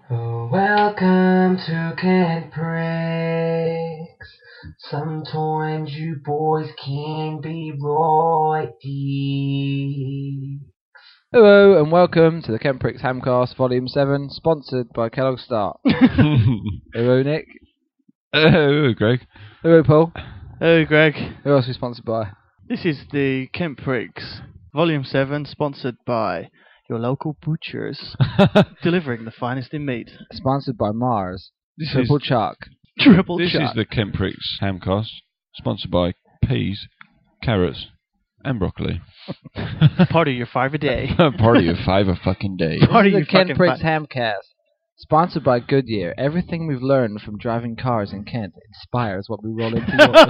Oh, welcome to Kent Pricks. Sometimes you boys can be right deep. Hello and welcome to the Kent Pricks Hamcast Volume 7, sponsored by Kellogg Start. Hello Nick. Hello Greg. Hello Paul. Hello Greg. Who else are we sponsored by? This is the Kent Pricks Volume 7, sponsored by your local butchers, delivering the finest in meat. Sponsored by Mars. This Triple Chuck. is the Kent Pricks Hamcast, sponsored by peas, carrots, and broccoli. Part of your 5 a day. Part of your 5 a fucking day. Part of The your Kent fucking Pricks fi- Hamcast. Sponsored by Goodyear. Everything we've learned from driving cars in Kent inspires what we roll into York.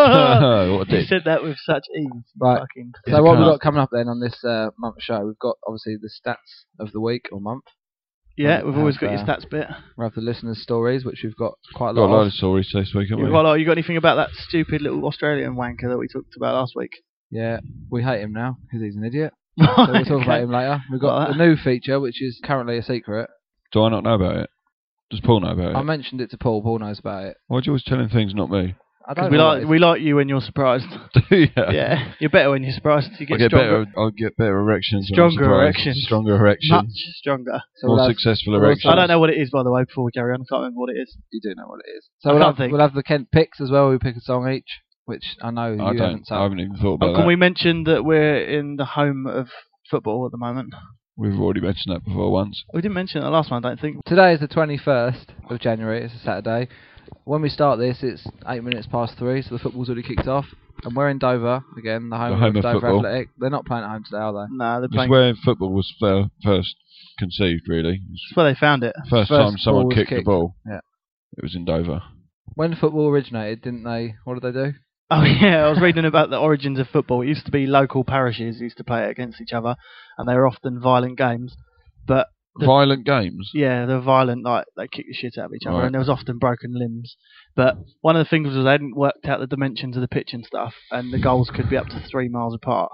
What a You dick. said that with such ease. Right. Fucking So what we've car. got coming up then on this month's show, we've got obviously the stats of the week or month. Yeah, we've always got have, your stats bit. We have the listeners' stories, which we've got quite a Got a lot lot of. of stories this week, haven't we? Well, you got anything about that stupid little Australian wanker that we talked about last week? Yeah, we hate him now because he's an idiot. So we'll talk about him later. We've got Like a new feature, which is currently a secret. Do I not know about it? Does Paul know about I it? mentioned it to Paul. Paul knows about it. Why do you always tell him things, not me? I 'Cause don't we know. like we like you when you're surprised. yeah. Yeah, you're better when you're surprised. You I'll get get stronger, better erections. when I'm Stronger surprised. erections. Stronger erections. much stronger. So More we'll have, successful we'll erections. I don't know what it is, by the way. Before we carry on, I can't remember what it is. you do know what it is. So I we'll can't have, think. we'll have the Kent picks as well. We pick a song each, which I know you I haven't. don't. I haven't even thought about Can that. we mention that we're in the home of football at the moment? We've already mentioned that before once. We didn't mention it last one, I don't think. Today is the 21st of January. It's a Saturday. When we start this, it's 8 minutes past 3, so the football's already kicked off. And we're in Dover again, the home of Dover football. Athletic. They're not playing at home today, are they? No, they're It's playing. where football was first conceived, really. That's where they found it. First First time someone ball was kicked the kicked. ball. Yeah. It was in Dover. When football originated, didn't they? What did they do? Oh yeah, I was reading about the origins of football. It used to be local parishes used to play it against each other, and they were often violent games. But Violent games. yeah, they were violent, like they kicked the shit out of each other, Right. and there was often broken limbs. But one of the things was they hadn't worked out the dimensions of the pitch and stuff, and the goals could be up to 3 miles apart.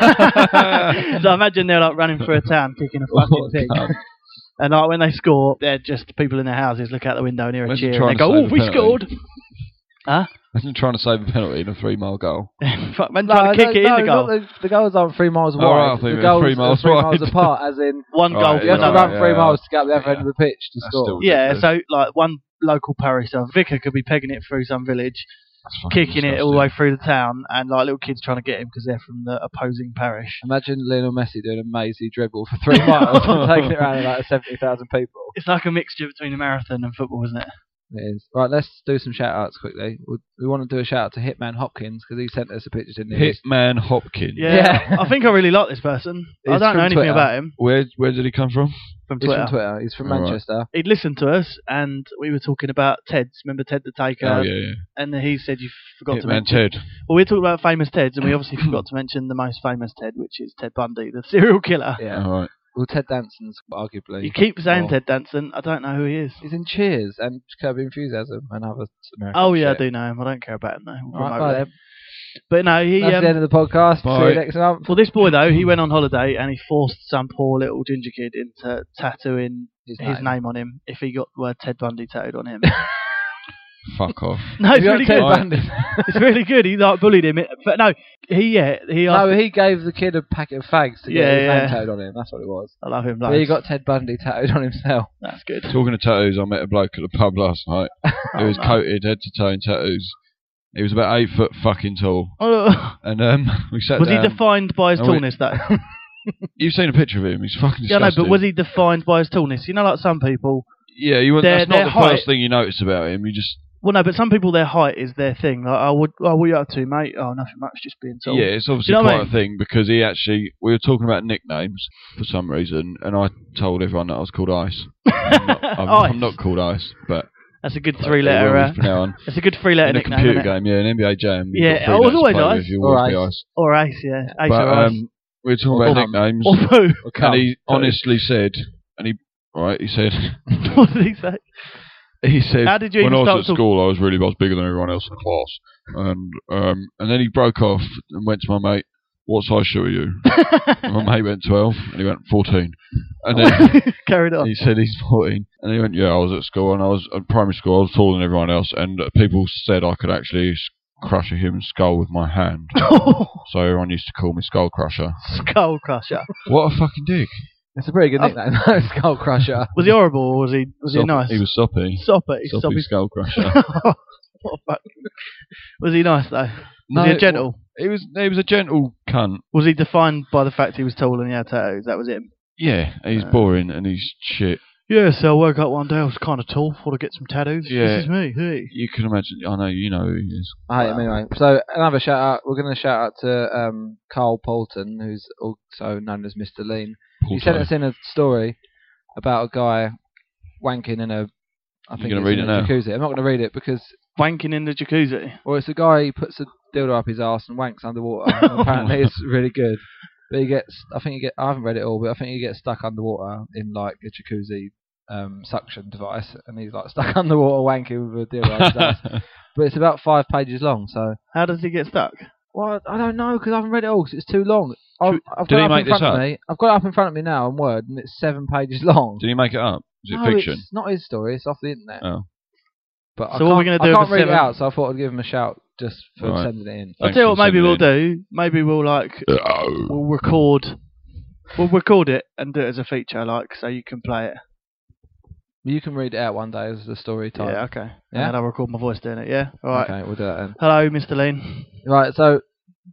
So imagine they're like running through a town kicking a fucking pig. cunt. And like when they score, they're just people in their houses look out the window and hear a Imagine cheer, trying and they to go, save "Oh, a we penalty." scored!" Huh? Imagine trying to save a penalty in a 3-mile goal. Fuck, man, trying to kick it in the goal. The goals aren't 3 miles wide. Oh, right, I think the they're goals 3 miles are 3 miles wide. apart, as in One Right, goal you for have to yeah, another. run 3 yeah. miles to get up the other end Yeah. of the pitch to That's score. still Yeah, ridiculous. so like one local parish, so a vicar could be pegging it through some village, That's fucking kicking it all the way disgusting. through the town, and like little kids trying to get him because they're from the opposing parish. Imagine Lionel Messi doing a mazy dribble for 3 miles and taking it around at like 70,000 people. It's like a mixture between a marathon and football, isn't it? It is. Right, let's do some shout outs quickly. We want to do a shout out to Hitman Hopkins because he sent us a picture, didn't he? Hitman Hopkins. Yeah, I think I really like this person. I He's don't know from anything Twitter. about him Where did he come from? from He's Twitter. from Twitter. He's from Alright. Manchester. He'd listened to us, and we were talking about Ted's. Remember Ted the Taker? Oh yeah, And he said you forgot to Hitman mention. Ted. Well, we were talking about famous Teds, and we obviously forgot to mention the most famous Ted, which is Ted Bundy, the serial killer. Yeah. All right. Well, Ted Danson's arguably. You keep saying Oh. Ted Danson. I don't know who he is. He's in Cheers and Curb Your Enthusiasm and other American Oh yeah, I shit. do know him. I don't care about him though. We'll Alright, promote bye it. then. But no, he. That's the end of the podcast. Bye. See you next month. Well, this boy though, he went on holiday and he forced some poor little ginger kid into tattooing his name on him if he got the word Ted Bundy tattooed on him. Fuck off. No, it's You got really Ted good. Bundy. It's really good. He like bullied him, but no, he No, he gave the kid a packet of fags to get Yeah, his yeah. name tattooed on him. That's what it was. I love him. But Loads. he got Ted Bundy tattooed on himself. That's good. Talking of tattoos, I met a bloke at the pub last night. He was no. coated head to toe in tattoos. He was about 8 foot fucking tall. Oh, And we sat was he down. defined by his and we- tallness though? You've seen a picture of him. He's fucking Yeah, disgusting. no, but was he defined by his tallness? You know, like some people. Yeah, you wouldn't. That's Their not the height- first thing you notice about him. You just. Well, no, but some people their height is their thing. Like, what are you up to, mate? Oh, nothing much, just being tall. Yeah, it's obviously Do you know what I quite a thing because he actually. We were talking about nicknames for some reason, and I told everyone that I was called Ice. I'm not called Ice, but. That's a good it will three-letter. be from now on. That's a good three-letter In a nickname. computer Isn't it? game, yeah, an NBA Jam. you've Yeah, got I was three always letters to play Ice. with, you'll Or always be Ice. Ice. Or Ace, yeah. Ace But or Ice. we were talking about Or- nicknames, Or Pooh. and he honestly said, he said, What did he say? he said, How did you when even I start was at school, I was bigger than everyone else in the class, and then he broke off and went to my mate what size shoe are you? And my mate went 12, and he went 14. And then carried on. he said he's 14, and he went, yeah, I was at school, and I was at primary school. I was taller than everyone else, and people said I could actually crush a human skull with my hand. So everyone used to call me Skull Crusher. Skull Crusher. What a fucking dick! It's a pretty good nickname, Skull Crusher. Was he horrible, or was he nice? He was soppy. Soppy Skull Crusher. What a fucking... Was he nice though? No, Was he a gentle? He was a gentle cunt. Was he defined by the fact he was tall and he had tattoos? That was him. Yeah, he's boring and he's shit. Yeah, so I woke up one day, I was kind of tall, thought I'd get some tattoos. Yeah. This is me, hey. You can imagine. I know you know who he is. I hate him anyway. So another shout out. We're going to shout out to Carl Poulton, who's also known as Mr. Lean. He sent us in a story about a guy wanking in a. I think it's in a jacuzzi. I'm not going to read it because wanking in the jacuzzi. Well, it's a guy who puts a dildo up his arse and wanks underwater. And apparently, it's really good. But he gets. I haven't read it all, but I think he gets stuck underwater in like a jacuzzi suction device, and he's like stuck underwater wanking with a dildo up his arse. But it's about 5 pages long. So how does he get stuck? Well, I don't know because I haven't read it all because it's too long. I've did got he it make in front this of up? me. I've got it up in front of me now on Word, and it's 7 pages long. Did he make it up? Is it No, fiction? It's not his story. It's off the internet. Oh. But So what are we going to do? I can't with read it 7? out, so I thought I'd give him a shout just for Right. sending it in. I'll tell you what. Maybe we'll do. Maybe we'll we'll record. We'll record it and do it as a feature, so you can play it. You can read it out one day as the story time. Yeah, okay. Yeah? And I'll record my voice doing it. Yeah. All right. Okay, we'll do that then. Hello, Mr. Lean. Right, so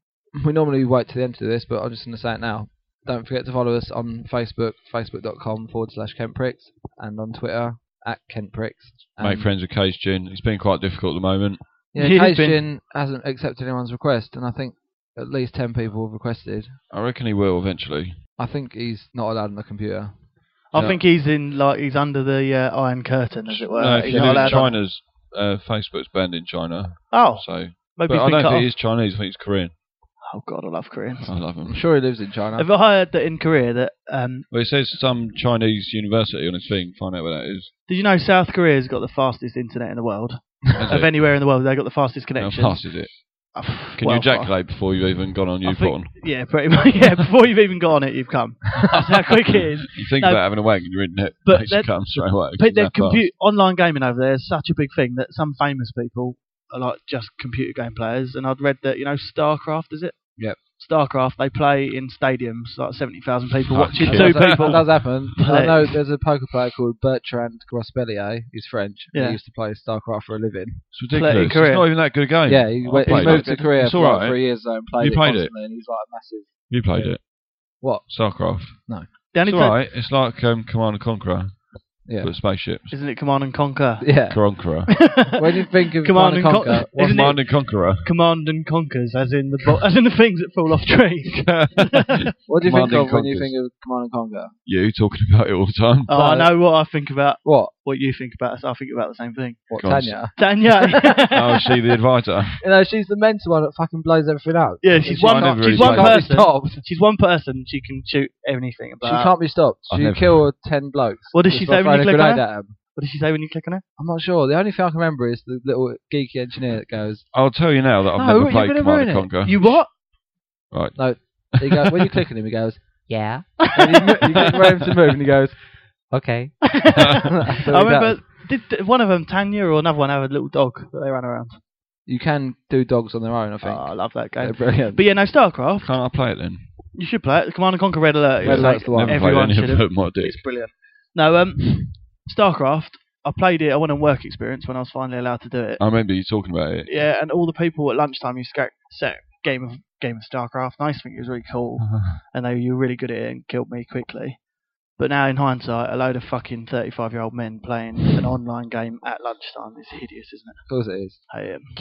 we normally wait to the end to do this, but I'm just going to say it now. Don't forget to follow us on Facebook, facebook.com/KentPricks, and on Twitter @KentPricks. Make friends with Case Gin. It's been quite difficult at the moment. Yeah, He's Case been- Gin hasn't accepted anyone's request, and I think at least 10 people have requested. I reckon he will eventually. I think he's not allowed on the computer. I No. think he's in he's under the Iron Curtain, as it were. No, if He's you not live in allowed on. China's Facebook's banned in China. Oh, So, maybe but he's I been don't cut think off. he's Chinese. I think he's Korean. Oh God, I love Koreans. I love him. I'm sure he lives in China. Have I heard that in Korea that Well, it says some Chinese university on his thing. Find out what that is. did you know South Korea's got the fastest internet in the world? Is Of it? anywhere in the world, they got the fastest How connection. fast is it? Can you ejaculate before you've even gone on YouPorn? Yeah, pretty much. Yeah, before you've even got on it, you've come. That's how quick it is. You think No, about having a wank and your internet but makes you that- come straight away. But It's their that fast. online gaming over there is such a big thing that some famous people are like just computer game players. And I'd read that StarCraft, is it? Yep. StarCraft, they play in stadiums, like 70,000 people Fuck watching yeah. two That people. does happen. I Play. know there's a poker player called Bertrand Grospellier. He's French. Yeah. He used to play StarCraft for a living. It's ridiculous. in It's Korea. not even that good a game. Yeah, he played moved it. to Korea It's for alright. like 3 years though and played You it played it? constantly, and he's like a massive. You played it. What? StarCraft. The only It's alright. It's like Command and Conqueror, Yeah. but spaceships. Isn't it Command and Conquer? Yeah. Conqueror. When you think of Command and Conquer, Conquer. what's Isn't it- Command and Conqueror. Command and Conquers, as in the things that fall off trees. what do you think Command and of when you Conquers. think of Command and Conquer? You talking about it all the time. Oh, I know what I think about. What? What you think about. So I think about the same thing. What, God. Tanya? Tanya. Oh, is she the advisor? You know, she's the mental one that fucking blows everything up. Yeah, she's I one. never She's really one played. Can't be person. stopped. She's one person. She can shoot anything. She can't be stopped. I've She never- kill 10 blokes. What does just she by say when you throwing a click on grenade her? at 'em. What does she say when you click on her? I'm not sure. The only thing I can remember is the little geeky engineer that goes, I'll tell you now that I've No, never you're played gonna Command ruin and it. Conquer. You what? when you click on him, he goes, yeah. And you get ready to move, and he goes, okay. So I he remember. does. Did one of them, Tanya or another one, have a little dog that they ran around? You can do dogs on their own, I Oh, think. I love that They're game. brilliant. But yeah, no, StarCraft. Can't I play it then? You should play it. Command and Conquer Red Alert. Red It's Alert's the one. Never everyone played should any have. of my dick. It's brilliant. No, StarCraft. I played it. I went on work experience when I was finally allowed to do it. I remember you talking about it. Yeah, and all the people at lunchtime used to set game of StarCraft. And I used to think it was really cool, and you were really good at it and killed me quickly. But now in hindsight, a load of fucking 35-year-old men playing an online game at lunchtime is hideous, isn't it? Of course it is.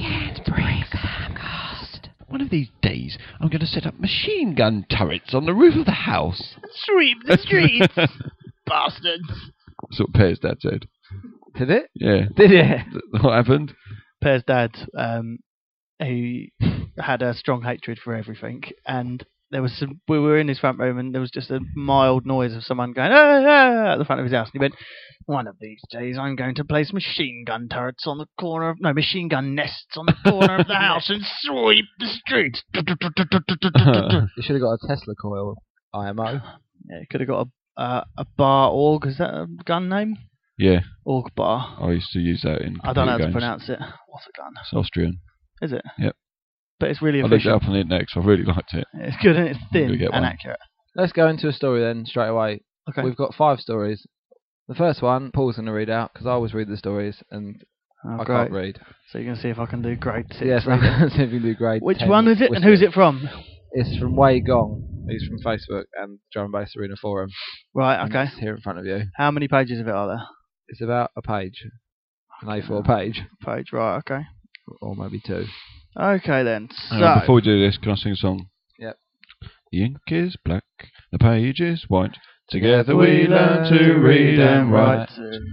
I One of these days, I'm going to set up machine gun turrets on the roof of the house. Sweep the streets, bastards. That's what Pear's dad said. Did it? Yeah. Did it? What happened? Pear's dad, he had a strong hatred for everything, and we were in his front room and there was just a mild noise of someone going ah, at the front of his house. And he went, one of these days I'm going to place machine gun nests on the corner of the house and sweep the streets. You should have got a Tesla coil IMO. Yeah, he could have got a bar org. Is that a gun name? Yeah, Org bar. I used to use that in I don't know how to games. pronounce it. What's a gun? It's Austrian. Is it? Yep. But it's really I looked it efficient. up on the internet because I really liked it. It's good and it's I'm gonna thin get and one. accurate. Let's go into a story then straight away. Okay. We've got 5 stories. The first one, Paul's going to read out because I always read the stories and I great. can't read. So you're going to see if I can do grade 6. Yes, I'm going to see if you can do grade Which 10 one is it and who's it from? It's from Wei Gong. He's from Facebook and Drum and Bass Arena Forum. Right, And okay. it's here in front of you. How many pages of it are there? It's about a page. An A4 page. Page, right, okay. Or maybe 2. Okay then. Hang on, So, before we do this, can I sing a song? Yep. The ink is black, the page is white. Together we learn to read and write.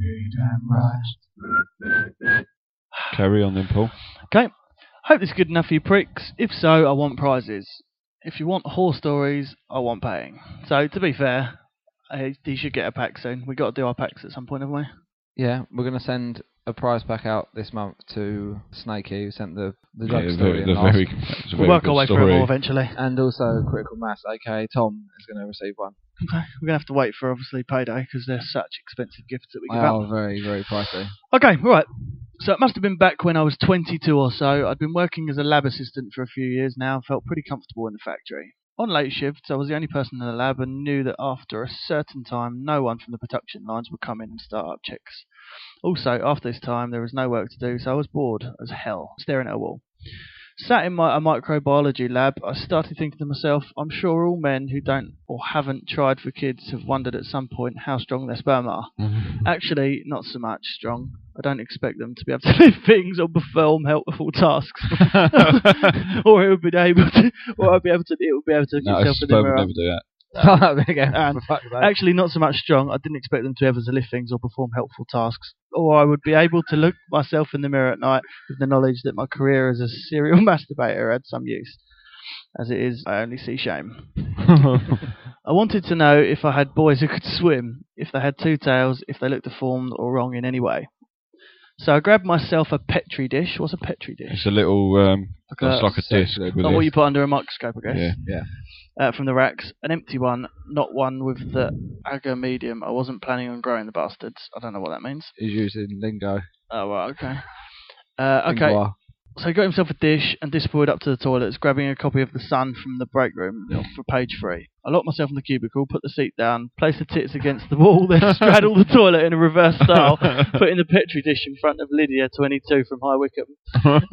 Carry on then, Paul. okay. Hope this is good enough for you pricks. If so, I want prizes. If you want horror stories, I want paying. So, to be fair, you should get a pack soon. We've got to do our packs at some point, haven't we? Yeah, we're going to send a prize pack out this month to Snakey, who sent the Yeah, drug story in it's last. a We'll very work good our way through story. it all eventually. And also Critical Mass, aka Tom, is going to receive one. Okay. We're going to have to wait for, obviously, payday because they're such expensive gifts that we They give out. are very, very pricey. Okay, right. So it must have been back when I was 22 or so. I'd been working as a lab assistant for a few years now and felt pretty comfortable in the factory. On late shifts, I was the only person in the lab and knew that after a certain time, no one from the production lines would come in and start up checks. Also, after this time, there was no work to do, so I was bored as hell, staring at a wall. Sat in a microbiology lab, I started thinking to myself, I'm sure all men who don't or haven't tried for kids have wondered at some point how strong their sperm are. Actually, not so much strong. I don't expect them to be able to lift things or perform helpful tasks, or it would be able to, or I'd be able to. It would be able to look No, itself in the sperm would mirror. never do that. And For fuck's sake. actually, not so much strong. I didn't expect them to ever to lift things or perform helpful tasks, or I would be able to look myself in the mirror at night with the knowledge that my career as a serial masturbator had some use. As it is, I only see shame. I wanted to know if I had boys who could swim, if they had 2 tails, if they looked deformed or wrong in any way. So I grabbed myself a Petri dish. What's a Petri dish? It's a little, it's like a disc. Like With Not what a, you put under a microscope, I guess. yeah. From the racks. An empty one, not one with the agar medium. I wasn't planning on growing the bastards. I don't know what that means. He's using lingo. Oh, well, okay. Okay. Lingua. So he got himself a dish and disappeared up to the toilets, grabbing a copy of The Sun from the break room for page 3. I locked myself in the cubicle, put the seat down, placed the tits against the wall, then straddled the toilet in a reverse style, putting the Petri dish in front of Lydia, 22, from High Wycombe.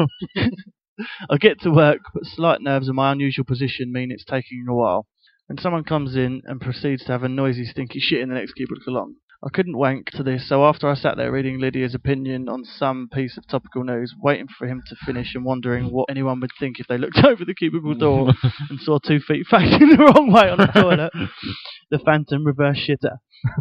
I get to work, but slight nerves and my unusual position mean it's taking a while. When someone comes in and proceeds to have a noisy, stinky shit in the next cubicle along. I couldn't wank to this, so after I sat there reading Lydia's opinion on some piece of topical news, waiting for him to finish and wondering what anyone would think if they looked over the cubicle door and saw 2 feet facing the wrong way on the toilet, the phantom reverse shitter.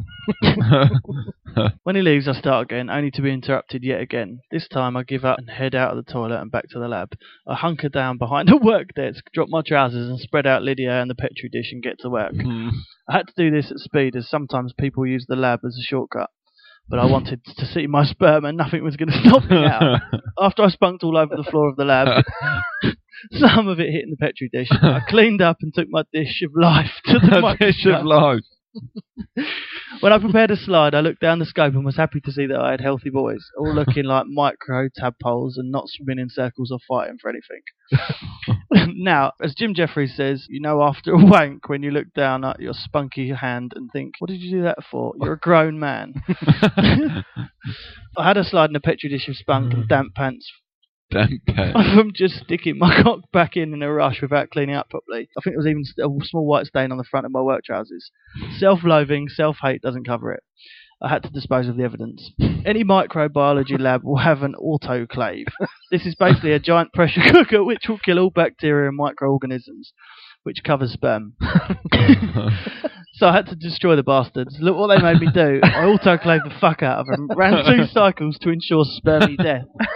When he leaves, I start again, only to be interrupted yet again. This time I give up and head out of the toilet and back to the lab. I hunker down behind a work desk, drop my trousers and spread out Lydia and the Petri dish and get to work. I had to do this at speed, as sometimes people use the lab as a shortcut. But I wanted to see my sperm and nothing was going to stop me now. After I spunked all over the floor of the lab, some of it hitting the Petri dish, I cleaned up and took my dish of life to the Dish of life. When I prepared a slide, I looked down the scope and was happy to see that I had healthy boys, all looking like micro tadpoles and not swimming in circles or fighting for anything. Now, as Jim Jeffries says, you know after a wank when you look down at your spunky hand and think, what did you do that for? You're a grown man. I had a slide in a Petri dish of spunk and damp pants Damn pet. from just sticking my cock back in a rush without cleaning up properly. I think there was even a small white stain on the front of my work trousers. Self-loathing, self-hate doesn't cover it. I had to dispose of the evidence. Any microbiology lab will have an autoclave. This is basically a giant pressure cooker which will kill all bacteria and microorganisms, which covers sperm. So I had to destroy the bastards. Look what they made me do. I autoclaved the fuck out of them, ran 2 cycles to ensure spermy death.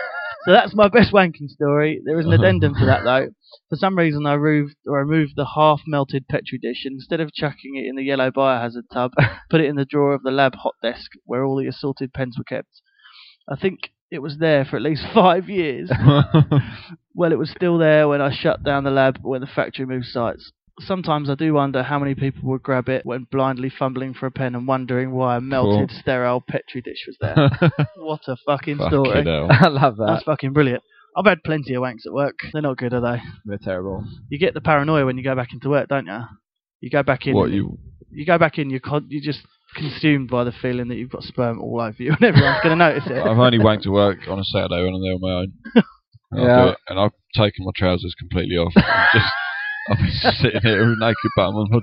So that's my best wanking story. There is an addendum to that though. For some reason, I removed the half-melted petri dish, and instead of chucking it in the yellow biohazard tub, put it in the drawer of the lab hot desk where all the assorted pens were kept. I think it was there for at least 5 years. Well, it was still there when I shut down the lab when the factory moved sites. Sometimes I do wonder how many people would grab it when blindly fumbling for a pen and wondering why a melted, sterile petri dish was there. What a fucking story. hell. I love that. That's fucking brilliant. I've had plenty of wanks at work. They're not good, are they? They're terrible. You get the paranoia when you go back into work, don't you? You go back in. What, you go back in. You're just consumed by the feeling that you've got sperm all over you, and everyone's going to notice it. I've only wanked to work on a Saturday when I'm there on my own. Yeah. And I've taken my trousers completely off. I've been sitting here with a naked bum on my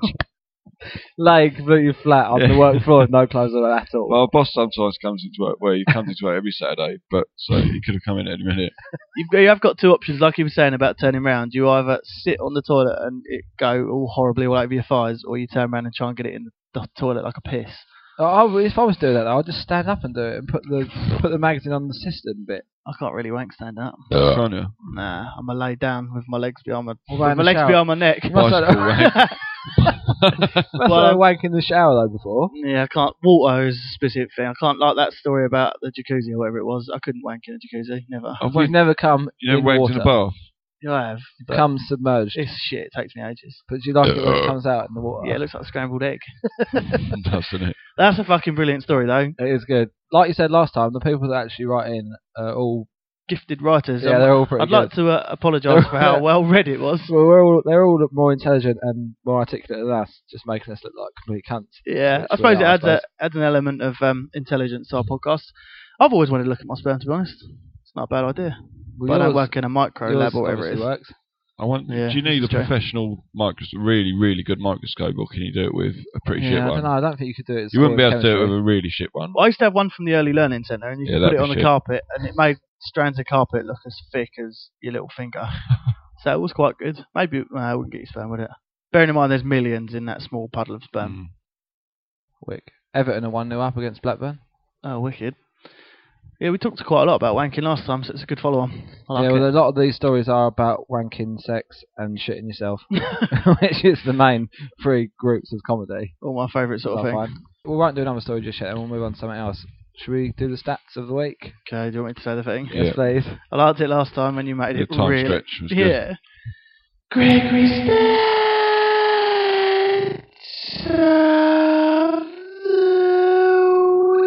Leg completely flat on the work floor with no clothes on at all. Well, boss sometimes comes into work. Well, he comes into work every Saturday, but so he could have come in any minute. You have got two options, like you were saying about turning round. You either sit on the toilet and it go all horribly all over your thighs, or you turn around and try and get it in the toilet like a piss. If I was doing that, though, I'd just stand up and do it and put the magazine on the cistern bit. I can't really wank stand up. Can't you? Nah, I'm gonna lay down with my legs behind my shower? behind my neck. Bicycle wank. That's what I wank in the shower though before. Yeah, I can't. Water is a specific thing. I can't, like that story about the jacuzzi or whatever it was. I couldn't wank in a jacuzzi. Never. You've never come You never in wanked water. in a bath? Yeah, I have. but Come submerged. It's shit. It takes me ages. But do you like it when it comes out in the water? Yeah, it looks like a scrambled egg. Doesn't it? That's a fucking brilliant story, though. It is good. Like you said last time, the people that actually write in are all... Gifted writers. Yeah, they're all pretty I'd good. like to apologise for how well read it was. Well, they're all more intelligent and more articulate than us, just making us look like complete cunts. Yeah, I That's suppose what it I adds an element of intelligence to our podcast. I've always wanted to look at my sperm, to be honest. It's not a bad idea. Well, But I don't yours- work in a micro yours lab or whatever it is. obviously works. Yeah, do you need a it's true. professional microscope, really, really good microscope, or can you do it with a pretty shit I one? don't know. I don't think you could do it. You wouldn't be able to do it with a really shit one. Well, I used to have one from the Early Learning Centre, and you Yeah, could put that'd it on be the shit. carpet, and it made strands of carpet look as thick as your little finger. So it was quite good. Maybe it wouldn't get you sperm, would it? Bearing in mind there's millions in that small puddle of sperm. Wick. Everton are 1-0 up against Blackburn. Oh, wicked. Yeah, we talked quite a lot about wanking last time, so it's a good follow-on. I like Yeah, well, it. a lot of these stories are about wanking, sex, and shitting yourself, which is the main three groups of comedy. All my favourite sort of I thing. find. We won't do another story just yet, and we'll move on to something else. Should we do the stats of the week? Okay, do you want me to say the thing? Yeah. Yes, please. I liked it last time when you made The it time really... stretch was good. Yeah. Gregory Stats of the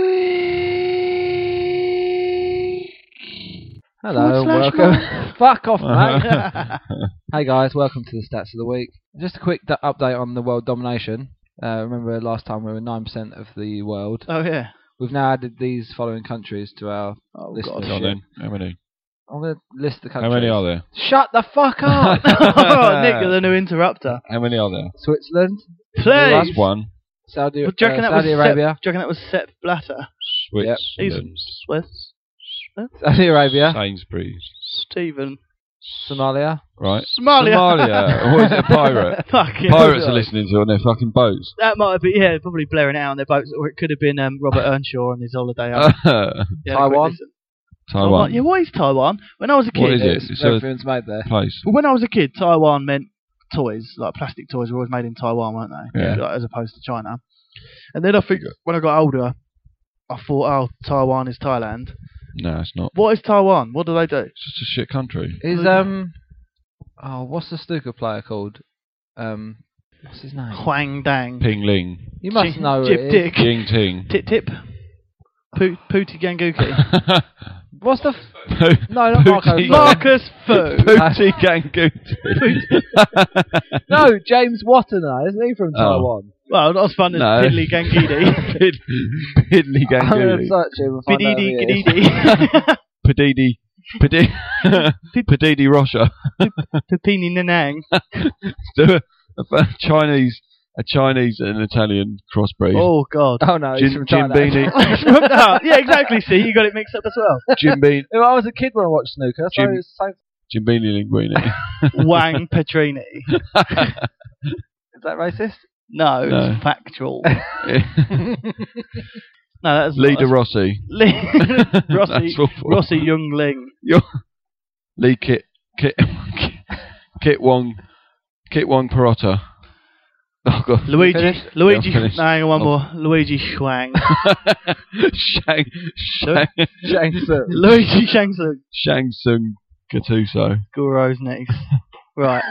week. Hello, Forward slash welcome. Fuck off, mate. Hey guys, welcome to the stats of the week. Just a quick update on the world domination. Remember last time we were 9% of the world. Oh, yeah. We've now added these following countries to our list. God. Go on then. How many? I'm going to list the countries. How many are there? Shut the fuck up! Oh, Nick, you're the new interrupter. How many are there? Switzerland, Please. That's one. Saudi, Well, do you reckon that Saudi was Arabia, do you reckon that was Sepp Blatter? He's Switzerland. Swiss. Saudi Arabia, Sainsbury's. Stephen. Somalia, Right. Somalia. Somalia. Or is it a pirate? Fucking Pirates hell. are listening to on their fucking boats. That might have been, yeah, probably blaring it out on their boats, or it could have been Robert Earnshaw on his holiday home. Yeah, Taiwan. quick listen. Taiwan. Yeah, what is Taiwan? When I was a kid, What is it? It's a everything's made there. place. well, when I was a kid, Taiwan meant toys, like plastic toys were always made in Taiwan, weren't they? Yeah. Like, as opposed to China. And then I think when I got older, I thought, oh, Taiwan is Thailand. No, it's not. What is Taiwan? What do they do? It's just a shit country. Is what's the snooker player called? What's his name? Huang Dang. Ping Ling. You must know who Jip it is. Dick. Ying Ting. Tip Tip. Pooty Ganguki. What's the? No, not Marco. Pootie. Marcus Fu. Pootie Ganguti. No, James Wattener, isn't he from Taiwan? Well, not as fun as No. Piddly Gangidi. Piddly I'm going to Ganguti. search him and find out who he is. Bididi Gididi. Padidi Rocha. Pepini Nanang. Do a Chinese and an Italian crossbreed. Oh, God. Oh no, he's Jim from China. Beanie. Yeah, exactly. See, you got it mixed up as well. Jim Bean. If I was a kid when I watched snooker, so Jim- it's the same. Jim Beanie Linguini. Wang Petrini. Is that racist? No, No. it's factual. No, that's Leader not, Rossi. Rossi, That's awful. Rossi Young Ling. Lee Kit Wong Perotta. Oh god. Luigi. Yeah, I'm finished. No, hang on, one more. Luigi Shuang. Shang Tsung. Luigi Shang-Tsung. Shang Tsung Gattuso. Goro's niece. Right.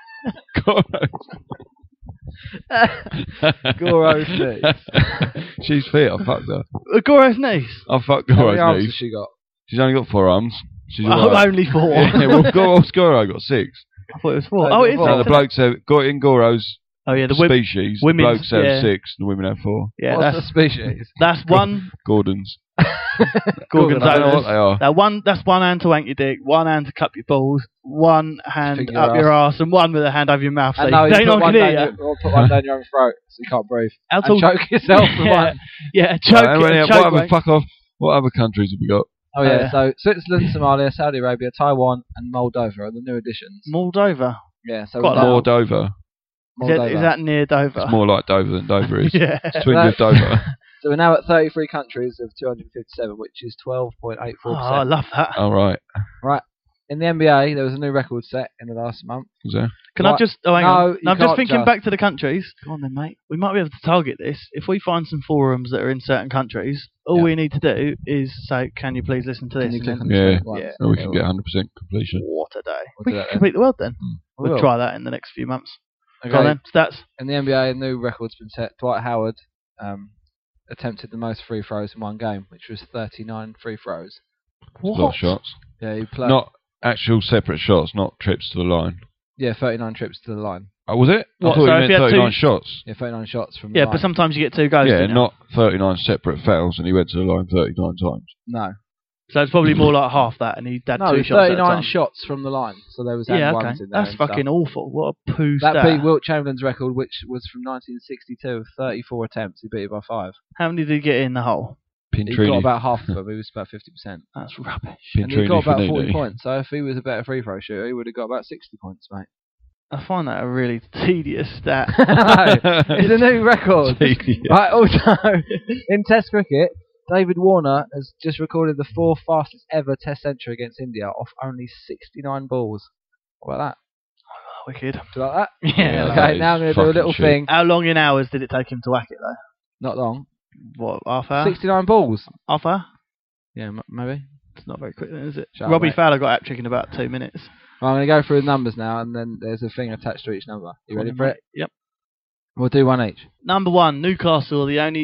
Goro's niece. She's fit. I fucked her. Goro's niece. I fucked How many Goro's arms has niece. she got? She's only got 4 arms. She's Oh, alright. only 4. Yeah, well, Goro got 6. I thought it was 4. No, Oh, it is. four. No, the blokes have in Goro's Oh yeah, the species. The women's- blokes have yeah. 6, and the women have 4. Yeah, What's that's the species? that's one. Gordons. Gorgonzolas. I don't know what they are. That's one hand to wank your dick, one hand to cup your balls, one hand Finger up your your ass, and one with a hand over your mouth. So And now they you don't put one, can down hear your, you. or put one down your own throat so you can't breathe. How And tall- choke yourself with yeah, one. yeah, choke it. What other fuck off? What other countries have we got? Oh yeah, yeah. so Switzerland, Somalia, Saudi Arabia, Taiwan, and Moldova are the new additions. Moldova. Yeah, so Quite now- More Dover. Moldova. Is that near Dover? It's more like Dover than Dover is. Yeah. It's twinned with Dover. So we're now at 33 countries of 257, which is 12.84%. Oh, I love that. All right. In the NBA, there was a new record set in the last month. Was there? Can I What? just? Oh, hang No, on. you No, I'm just can't thinking just. back to the countries. Go on then, mate. We might be able to target this if we find some forums that are in certain countries. All Yeah. we need to do is say, "Can you please listen to Can this?" you and click then- on the Yeah. screen once? Yeah. And we can get 100% completion. What a day! We'll We do can that then. complete the world then. We We'll will. try that in the next few months. Okay. Go on then. Stats. In the NBA, a new record's been set. Dwight Howard attempted the most free throws in one game, which was 39 free throws. A lot of shots. Yeah, he played. Not actual separate shots, not trips to the line. Yeah, 39 trips to the line. Oh, was it? What, I thought so you if you meant had 39 two- shots. Yeah, 39 shots from the Yeah, line. but sometimes you get 2 goes. Yeah, don't you? not 39 separate fouls, and he went to the line 39 times. No. So it's probably more like half that, and he had No, 2 shots. at a 39 time. shots from the line. So there was Yeah, and okay. ones in there. That's and stuff. fucking awful. What a poo That stat. beat Wilt Chamberlain's record, which was from 1962 of 34 attempts. He beat it by 5. How many did he get in the hole? He got Pintrini. about half of them. He was about 50%. That's rubbish. And he got Pintrini about 40 Finiti. points. So if he was a better free throw shooter, he would have got about 60 points, mate. I find that a really tedious stat. It's a new record. Tedious. Right, also, in Test cricket, David Warner has just recorded the 4th fastest ever Test century against India off only 69 balls. What about Wicked. that? Do you like that? Yeah. that Okay, is now I'm going to do a fucking little shit. thing. How long in hours did it take him to whack it though? Not long. What, half hour? 69 balls. Half hour? Yeah, maybe. It's not very quick then, is it? Shut up, Robbie mate. Fowler got hat-trick in about 2 minutes. Well, I'm going to go through the numbers now, and then there's a thing attached to each number. You ready for it? Yep. We'll do one each. Number 1, Newcastle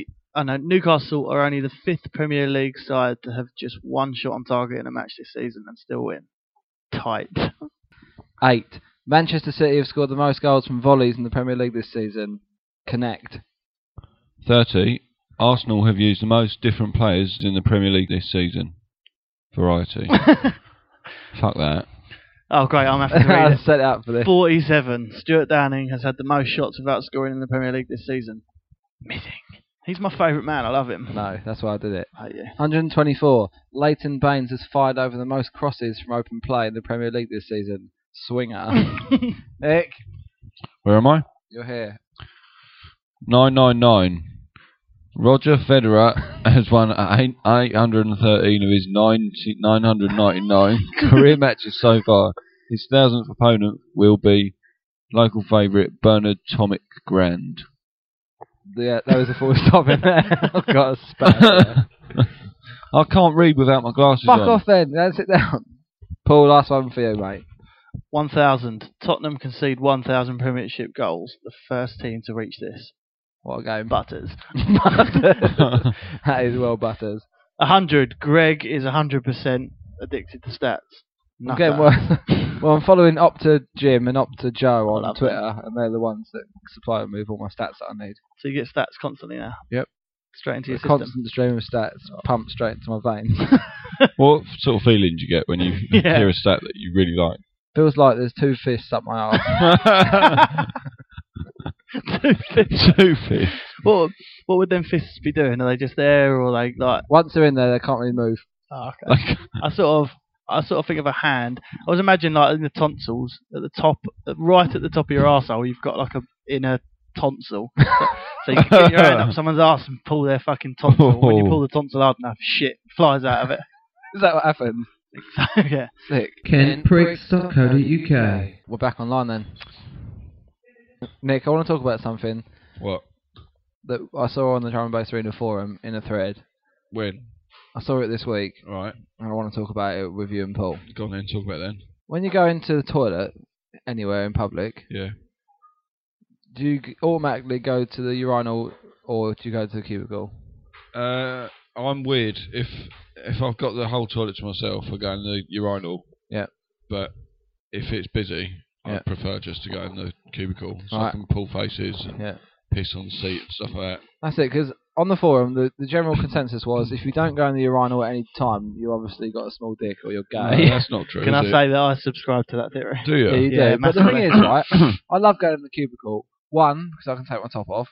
Newcastle are only the 5th Premier League side to have just 1 shot on target in a match this season and still win. Tight. 8. Manchester City have scored the most goals from volleys in the Premier League this season. Connect. 30. Arsenal have used the most different players in the Premier League this season. Variety. Fuck that. Oh, great, I'm having to read I it. set it up for this. 47. Stuart Downing has had the most shots without scoring in the Premier League this season. Missing. He's my favourite man. I love him. No, that's why I did it. Oh, yeah. 124. Leighton Baines has fired over the most crosses from open play in the Premier League this season. Swinger. Nick, Where am I? you're here. 999. Roger Federer has won 813 of his 999 career matches so far. His 1000th opponent will be local favourite Bernard Tomic Grand. Yeah, that was a full stop in there. I've got a spat there. I can't read without my glasses Fuck on. off then. Let's sit down. Paul, last one for you, mate. 1,000. Tottenham concede 1,000 Premiership goals. The first team to reach this. What a game. Butters. Butters. That is well Butters. 100. Greg is 100% addicted to stats. I'm getting worse. Well, I'm following Opta Jim and Opta Joe on love Twitter, and they're the ones that supply me with all my stats that I need. So you get stats constantly now? Yep. Straight into A your system? constant stream of stats pumped straight into my veins. What sort of feeling do you get when you Yeah. hear a stat that you really like? Feels like there's 2 fists up my arse. 2 fists. Two fists. What would them fists be doing? Are they just there, or like? Once they're in there, they can't really move. Oh, okay. I sort of think of a hand. I was imagining like in the tonsils at the top, right at the top of your arsehole, you've got like a inner tonsil. So you can get your hand up someone's arse and pull their fucking tonsil. When you pull the tonsil hard enough, shit flies out of it. Is that what happened? Yeah. Sick. KentPricks.co.uk. We're back online then. Nick, I want to talk about something What? that I saw on the Drum and Bass Arena forum in a thread. When? I saw it this week, Right. and I want to talk about it with you and Paul. Go on then, talk about it then. When you go into the toilet, anywhere in public, Yeah. do you automatically go to the urinal or do you go to the cubicle? I'm weird. If I've got the whole toilet to myself, I go in the urinal. Yeah. But if it's busy, Yeah. I prefer just to go in the cubicle so Right. I can pull faces and Yeah. piss on the seat and stuff like that. That's it, because on the forum, the general consensus was if you don't go in the urinal at any time, you obviously got a small dick or you're No, gay. that's not true. Can I is it? say that I subscribe to that theory? Do you? Yeah, you do. Yeah, But the thing is, massively. right, I love going in the cubicle. One, because I can take my top off.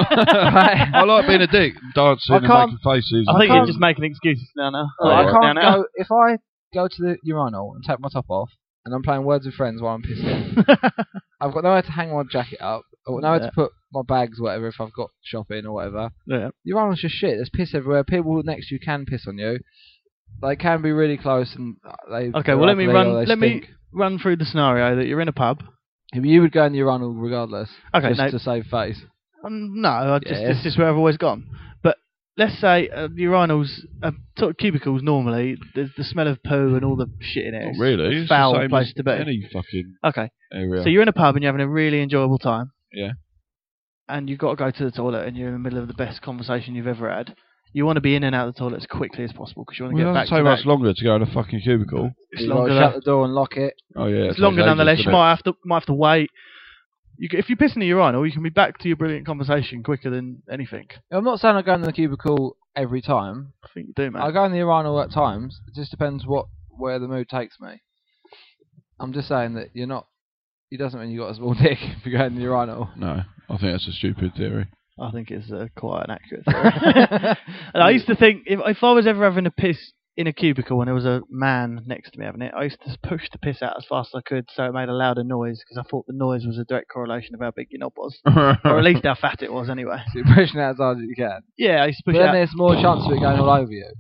I like being a dick, dancing I and can't- making faces. I think can't- you're just making excuses now. Oh, I right. can't now. go, if I go to the urinal and take my top off, and I'm playing Words with Friends while I'm pissing, I've got nowhere to hang my jacket up, or nowhere Yeah. to put my bags, whatever, if I've got shopping or whatever. Yeah. Urinal's just shit. There's piss everywhere. People next to you can piss on you. They can be really close, and they. Okay, well let me run. Let me Stink. run through the scenario that you're in a pub. You would go in the urinal regardless. Okay, just no. to save face. No, Yes. it's just where I've always gone. But let's say urinals, sort of cubicles normally, there's the smell of poo and all the shit in it. Not It's really. a It's the foul same place as to be. any fucking Okay, area. so you're in a pub and you're having a really enjoyable time. Yeah. And you've got to go to the toilet and you're in the middle of the best conversation you've ever had. You want to be in and out of the toilet as quickly as possible because you want to Well, it get back doesn't to take back. much longer to go in a fucking cubicle. It's You gotta longer. shut the door and lock it. Oh yeah. It's longer nonetheless. You might have to wait. If you piss in the urinal, you can be back to your brilliant conversation quicker than anything. I'm not saying I go in the cubicle every time. I think you do, man. I go in the urinal at times. It just depends where the mood takes me. I'm just saying that you're not. It doesn't mean you got a small dick if you go in the urinal. No, I think that's a stupid theory. I think it's quite an accurate theory. And I used to think if I was ever having a piss in a cubicle and there was a man next to me having it, I used to push the piss out as fast as I could so it made a louder noise because I thought the noise was a direct correlation of how big your knob was, or at least how fat it was anyway. So you're pushing it as hard as you can. Yeah, I used to But push it then out. there's more chance of it going all over you.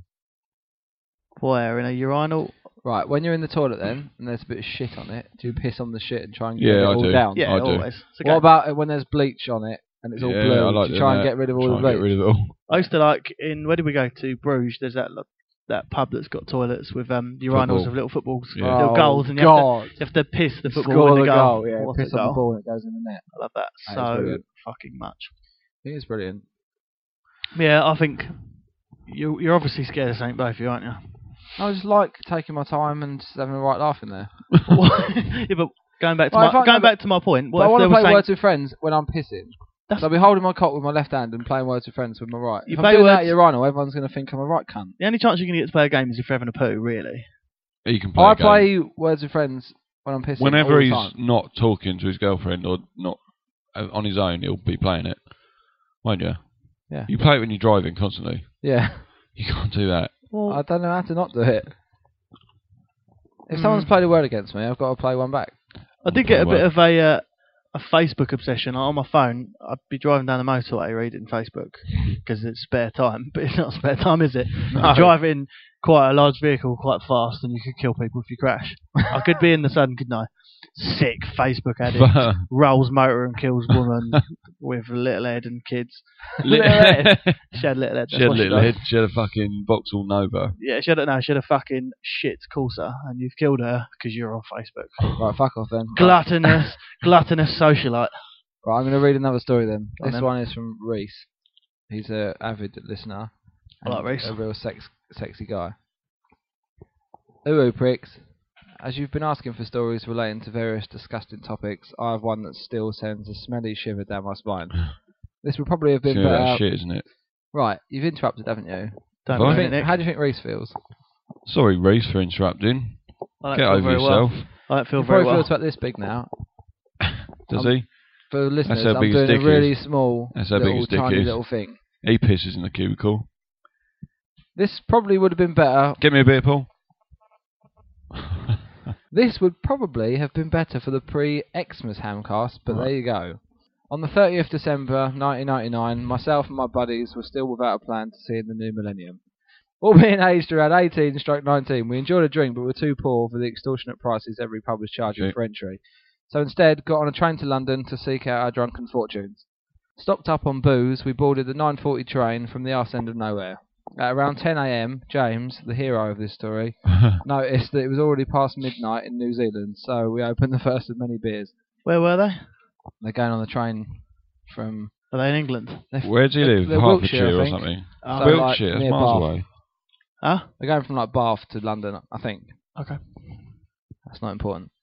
Where in a urinal? Right, when you're in the toilet then, and there's a bit of shit on it, do you piss on the shit and try and get Yeah, it I all do. down? Yeah, I do. always. It's What okay. about when there's bleach on it and it's all Yeah, blue? I like Do you try and that. get rid of all Try the and get bleach? rid of it all. I used to like where did we go to? Bruges. There's that pub that's got toilets with urinals Football. with little footballs, Yeah. little goals, and you God. have to piss the football Score in the the goal. goal, yeah. What Piss a on the goal. ball and it goes in the net. I love that That is so brilliant. fucking much. It is brilliant. Yeah, I think you're obviously scared of St. Both, aren't you? I just like taking my time and just having a right laugh in there. Yeah, but going back to Well, if I- back to my point, But what I if want there to was play St. Words with Friends when I'm pissing. That's- So I'll be holding my cock with my left hand and playing Words with Friends with my right. You If I'm play doing that Words- at urinal, everyone's going to think I'm a right cunt. The only chance you can get to play a game is if you're having a poo, really. You can play. I a game. play Words with Friends when I'm pissing. Whenever all the he's time. not talking to his girlfriend or not on his own, he'll be playing it, won't you? Yeah. You play it when you're driving constantly. Yeah. You can't do that. Well, I don't know how to not do it. If someone's played a word against me, I've got to play one back. I did get a Well. bit of a Facebook obsession on my phone. I'd be driving down the motorway reading Facebook because it's spare time, but it's not spare time, is it? No. You drive in quite a large vehicle quite fast and you could kill people if you crash. I could be in the sun, couldn't I? Sick Facebook addict. Rolls motor and kills woman with a little head and kids. Little head. She had little head. She that's had what little does. head. She had a fucking Vauxhall Nova. Yeah, she had a fucking shit Corsa, and you've killed her because you're on Facebook. Right, fuck off then. Gluttonous socialite. Right, I'm going to read another story then. Go on This then. one is from Reese. He's an avid listener. I like and Reese. A real sexy guy. Ooh, pricks. As you've been asking for stories relating to various disgusting topics, I have one that still sends a smelly shiver down my spine. This would probably have been It's better. shit, isn't it? Right, you've interrupted, haven't you? Don't Fine. ruin it, Nick. How do you think Reese feels? Sorry, Reese, for interrupting. I don't Get feel over very yourself. Well. I don't feel He very probably well. feels about this big now. Does he? For the listeners, how I'm big his doing a dick really is. small, That's how big little, his dick tiny is. little thing. He pisses in the cubicle. This probably would have been better. Get me a beer, Paul. This would probably have been better for the pre-Xmas Hamcast, but there you go. On the 30th December 1999, myself and my buddies were still without a plan to see in the new millennium. All being aged around 18-19, we enjoyed a drink but were too poor for the extortionate prices every pub was charging for entry. So instead, got on a train to London to seek out our drunken fortunes. Stocked up on booze, we boarded the 9:40 train from the arse end of nowhere. At around 10 a.m, James, the hero of this story, noticed that it was already past midnight in New Zealand, so we opened the first of many beers. Where were they? They're going on the train from... Are they in England? Where do you live? they're Hertfordshire Wiltshire, I or think. something? Oh, Wiltshire, like, that's near miles Bath. away. Huh? They're going from like Bath to London, I think. Okay. That's not important.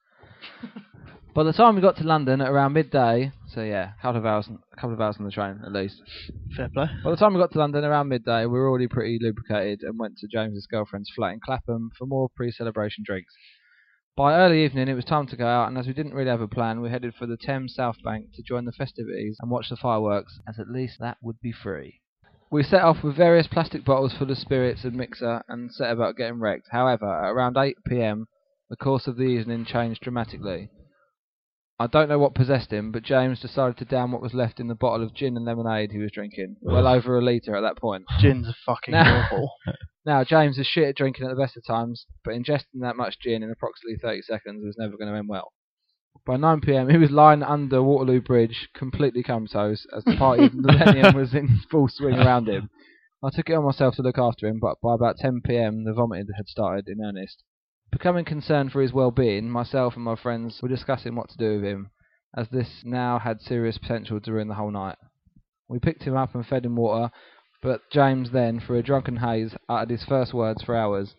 By the time we got to London at around midday, so yeah, a couple of hours on the train at least. Fair play. By the time we got to London around midday, we were already pretty lubricated and went to James's girlfriend's flat in Clapham for more pre-celebration drinks. By early evening, it was time to go out, and as we didn't really have a plan, we headed for the Thames South Bank to join the festivities and watch the fireworks, as at least that would be free. We set off with various plastic bottles full of spirits and mixer and set about getting wrecked. However, at around 8 p.m, the course of the evening changed dramatically. I don't know what possessed him, but James decided to down what was left in the bottle of gin and lemonade he was drinking. Well over a litre at that point. Gin's fucking awful. Now, James is shit at drinking at the best of times, but ingesting that much gin in approximately 30 seconds was never going to end well. By 9 p.m, he was lying under Waterloo Bridge, completely comatose, as the party of the millennium was in full swing around him. I took it on myself to look after him, but by about 10 p.m, the vomiting had started in earnest. Becoming concerned for his well-being, myself and my friends were discussing what to do with him, as this now had serious potential to ruin the whole night. We picked him up and fed him water, but James then, through a drunken haze, uttered his first words for hours.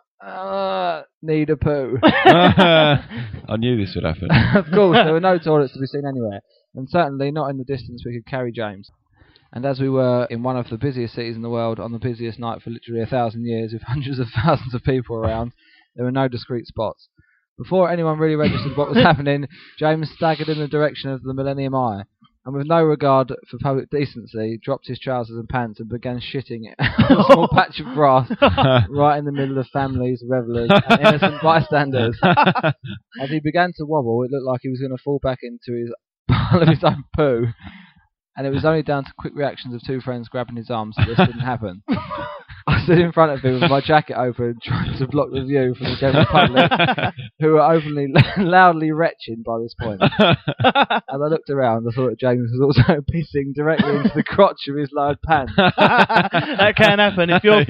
Need a poo. I knew this would happen. Of course, there were no toilets to be seen anywhere, and certainly not in the distance we could carry James. And as we were in one of the busiest cities in the world, on the busiest night for literally 1,000 years, with hundreds of thousands of people around, there were no discreet spots. Before anyone really registered what was happening, James staggered in the direction of the Millennium Eye, and with no regard for public decency, dropped his trousers and pants and began shitting on a small patch of grass right in the middle of families, revellers, and innocent bystanders. As he began to wobble, it looked like he was going to fall back into his pile of his own poo, and it was only down to quick reactions of two friends grabbing his arms that this didn't happen. I stood in front of him with my jacket open, trying to block the view from the general public, who were openly, loudly retching by this point. As I looked around, I saw that James was also pissing directly into the crotch of his lowered pants. That can happen if you're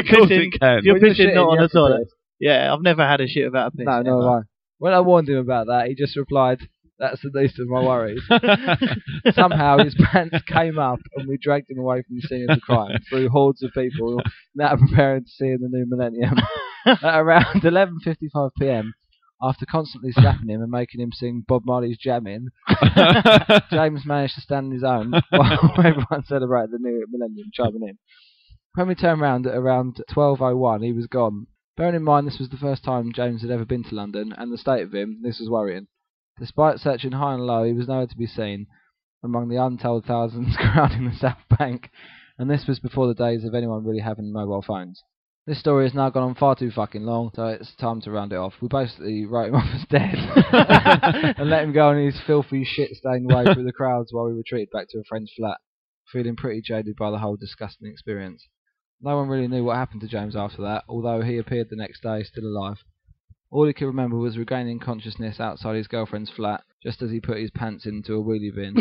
pissing not on the toilet. Yeah, I've never had a shit without a piss. No, no, right. When I warned him about that, he just replied, "That's the least of my worries." Somehow his pants came up and we dragged him away from the scene of the crime through hordes of people now preparing to see in the new millennium. At around 11:55 p.m, after constantly slapping him and making him sing Bob Marley's Jammin', James managed to stand on his own while everyone celebrated the new millennium chiming in. When we turned round at around 12:01, he was gone. Bearing in mind this was the first time James had ever been to London, and the state of him, this was worrying. Despite searching high and low, he was nowhere to be seen among the untold thousands crowding the South Bank, and this was before the days of anyone really having mobile phones. This story has now gone on far too fucking long, so it's time to round it off. We basically wrote him off as dead and let him go on his filthy, shit-stained way through the crowds while we retreated back to a friend's flat, feeling pretty jaded by the whole disgusting experience. No one really knew what happened to James after that, although he appeared the next day still alive. All he could remember was regaining consciousness outside his girlfriend's flat, just as he put his pants into a wheelie bin.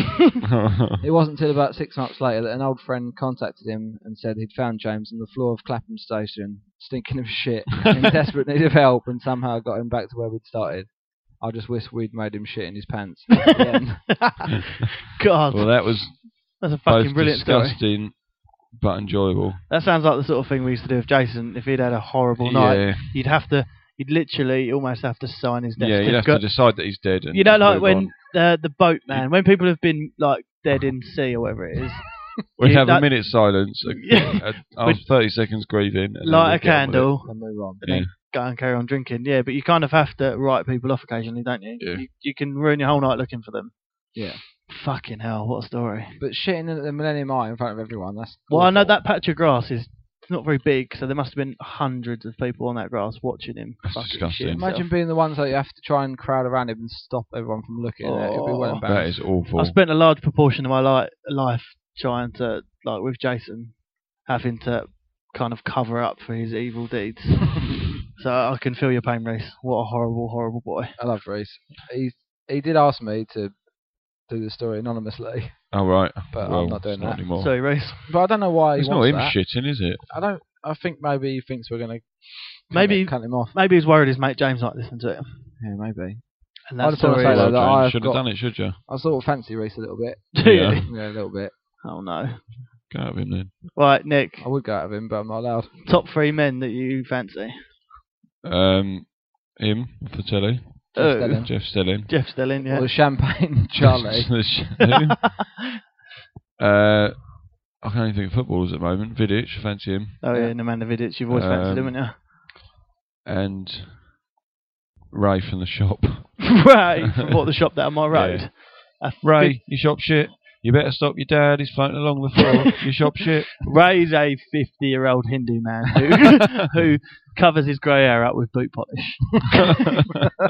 It wasn't until about 6 months later that an old friend contacted him and said he'd found James on the floor of Clapham Station, stinking of shit, in desperate need of help, and somehow got him back to where we'd started. I just wish we'd made him shit in his pants at the end. God. Well, that's a fucking both brilliant story. disgusting but enjoyable. That sounds like the sort of thing we used to do with Jason. If he'd had a horrible night, you'd literally almost have to sign his death Yeah, you'd have to decide that he's dead. And you know, like move when on. the boatman, when people have been like dead in sea or whatever it is, We'd have a minute's silence, Yeah. after 30 seconds grieving. And light a then we'd get on with it. candle, And move on. and then go and carry on drinking. Yeah, but you kind of have to write people off occasionally, don't you? Yeah. You can ruin your whole night looking for them. Yeah. Fucking hell, what a story. But shitting at the Millennium Eye in front of everyone, that's Well, I know awful. that patch of grass is it's not very big, so there must have been hundreds of people on that grass watching him. That's fucking disgusting. shit himself. Imagine being the ones that you have to try and crowd around him and stop everyone from looking at it. It'd be well Oh. That embarrassing. is awful. I spent a large proportion of my life trying to, like with Jason, having to kind of cover up for his evil deeds. So I can feel your pain, Reese. What a horrible, horrible boy. I love Reese. He did ask me to do the story anonymously, Oh, right. but Well, I'm not doing it's not that. anymore. Sorry, Reese. But I don't know why he It's not wants him that. shitting, is it? I think maybe he thinks we're going to Maybe cut him off. maybe he's worried his mate James might listen to it. Yeah, maybe. And I that just wanna story say is- though that James, I've should got- have done it, should you? I sort of fancy Reese a little bit. Do you? Yeah. Yeah, a little bit. Oh no. Go out of him then. Right, Nick. I would go out of him, but I'm not allowed. Top 3 men that you fancy. Him off the telly. Oh. Stelling. Jeff Stelling. Jeff Stelling, yeah. Or the Champagne Charlie. I can only think of footballers at the moment. Vidic, fancy him. Oh yeah, Nemanja Vidic. You've always fancied him, haven't And Ray from the shop. you? Right. From what, the shop down my road? Yeah. That's Ray, you shop shit. You better stop your dad. He's floating along the floor. You shop shit. Ray's a 50-year-old Hindu man who covers his grey hair up with boot polish.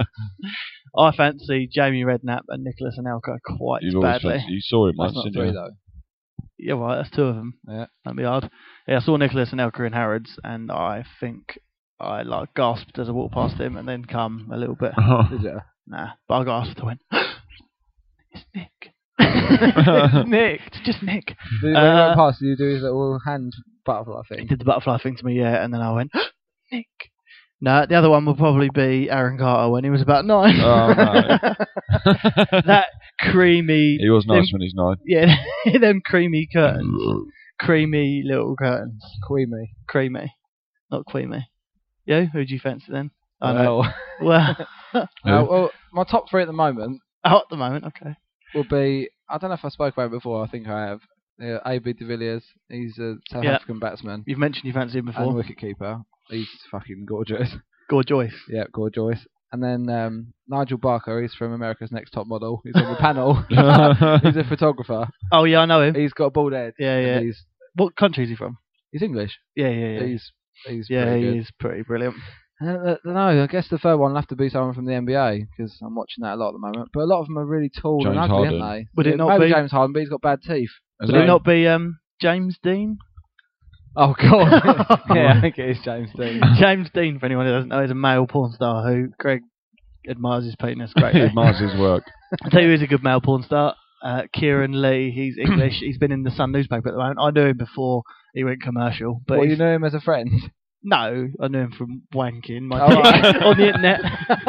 I fancy Jamie Redknapp and Nicholas Anelka quite You've always badly. fancied. You saw him That's once, not didn't 3 you? though. Yeah, right, that's 2 of them. Yeah. That'd be hard. Yeah, I saw Nicholas Anelka in Harrods, and I think I gasped as I walked past him, and then come a little bit. Did you? Nah, but I gasped. I went, "It's Nick." It's Nick. It's just Nick. When you went past, did you do his little hand butterfly He thing? did the butterfly thing to me, yeah, and then I went, Nick. No, the other one will probably be Aaron Carter when he was about 9. Oh, no. That creamy. He was nice when he's 9. Yeah, them creamy curtains. Creamy little curtains. Queemy. Creamy. Not queamy. Yeah, who'd you fancy then? I know. Well, Well, well, my top 3 at the moment out at the moment, okay. would be, I don't know if I spoke about it before, I think I have. A.B. de Villiers, he's a South Yeah. African batsman You've mentioned you fancied him and before. wicketkeeper. He's fucking gorgeous. Gorgeous. Yeah, gorgeous. And then Nigel Barker, he's from America's Next Top Model. He's on the panel. He's a photographer. Oh, yeah, I know him. He's got a bald head. Yeah, and yeah. He's What country is he from? English. Yeah, yeah, yeah. He's Yeah, pretty he good. is pretty brilliant. I don't know. I guess the third one will have to be someone from the NBA because I'm watching that a lot at the moment. But a lot of them are really tall James and ugly, Harden. aren't they? Would it Yeah, not maybe be- James Harden? But he's got bad teeth. Would it not be James Dean? Oh God! Yeah, I think it is James Dean. James Dean, for anyone who doesn't know, is a male porn star who Greg admires his penis He greatly. admires his work. I'll tell you who's a good male porn star. Kieran Lee, he's English. He's been in the Sun newspaper at the moment. I knew him before he went commercial. But Well, you he's- know him as a friend. No, I knew him from wanking my Oh, dick right. on the internet.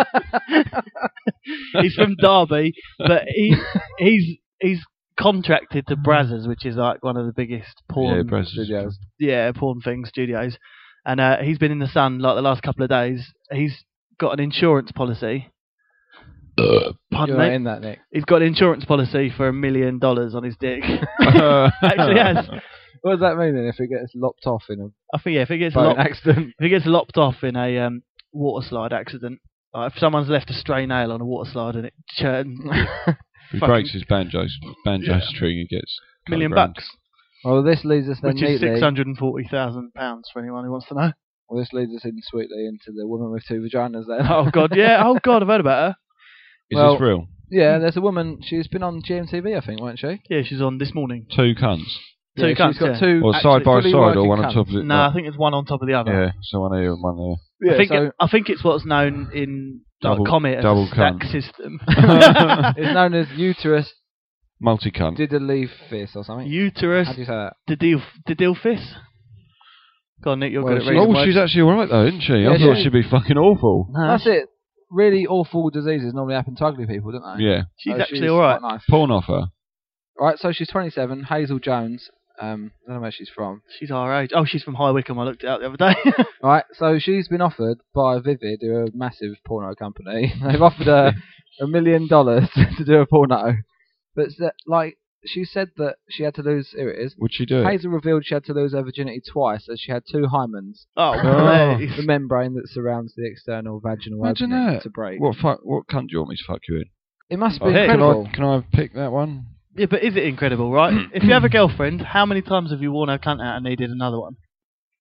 He's from Derby, but he's contracted to Brazzers, which is like one of the biggest porn Yeah, Brazzers. Studios. porn thing studios. And he's been in the Sun like the last couple of days. He's got an insurance policy. Pardon You're me. in that, Nick. He's got an insurance policy for $1 million on his dick. Actually has. What does that mean then? If it gets lopped off in a I think if it gets boat lopped, accident? if it gets lopped off in a water slide accident, like if someone's left a stray nail on a water slide and it churns, He Fucking- breaks his banjo string, he gets $1 million $100,000. Well, this leads us then which is neatly. £640,000 for anyone who wants to know. Well, this leads us in sweetly into the woman with 2 vaginas then. Oh god, yeah. Oh god, I've heard about her. Is Well- this real? Yeah, there's a woman. She's been on GMTV, I think, weren't she? Yeah, she's on this morning. 2 cunts. Two Yeah, cunts, she's got yeah. 2. Or actually side by fully side, or working one on cunts. top of it. No, I think it's one on top of the other. Yeah, so one here and one there. Yeah, I think it's what's known in Double- Comet as double a stack cunt. system. it's known as uterus Multi-cunt. diddlyfis or something. Uterus How do you say that? didilfis. Go on, Nick, you're Well, good at she- reading Oh, words. she's actually alright though, isn't she? Yeah, I thought she- she'd be fucking awful. No, That's it. Really awful diseases normally happen to ugly people, don't they? Yeah. she's So actually alright. quite nice. Porn off her. Right, so she's 27. Hazel Jones. I don't know where she's from. She's our age. Oh, she's from High Wycombe. I looked it up the other day. Right, so she's been offered by Vivid, who are a massive porno company. They've offered her $1 million to do a porno. But she said that she had to lose. Here it is. Would she do it? Hazel revealed she had to lose her virginity twice, as she had 2 hymens, Oh, Oh. please. the membrane that surrounds the external vaginal Imagine opening, that. to break. What cunt do you want me to fuck you in? It must be Oh, incredible. Can I pick that one? Yeah, but is it incredible, right? If you have a girlfriend, how many times have you worn her cunt out and needed another one?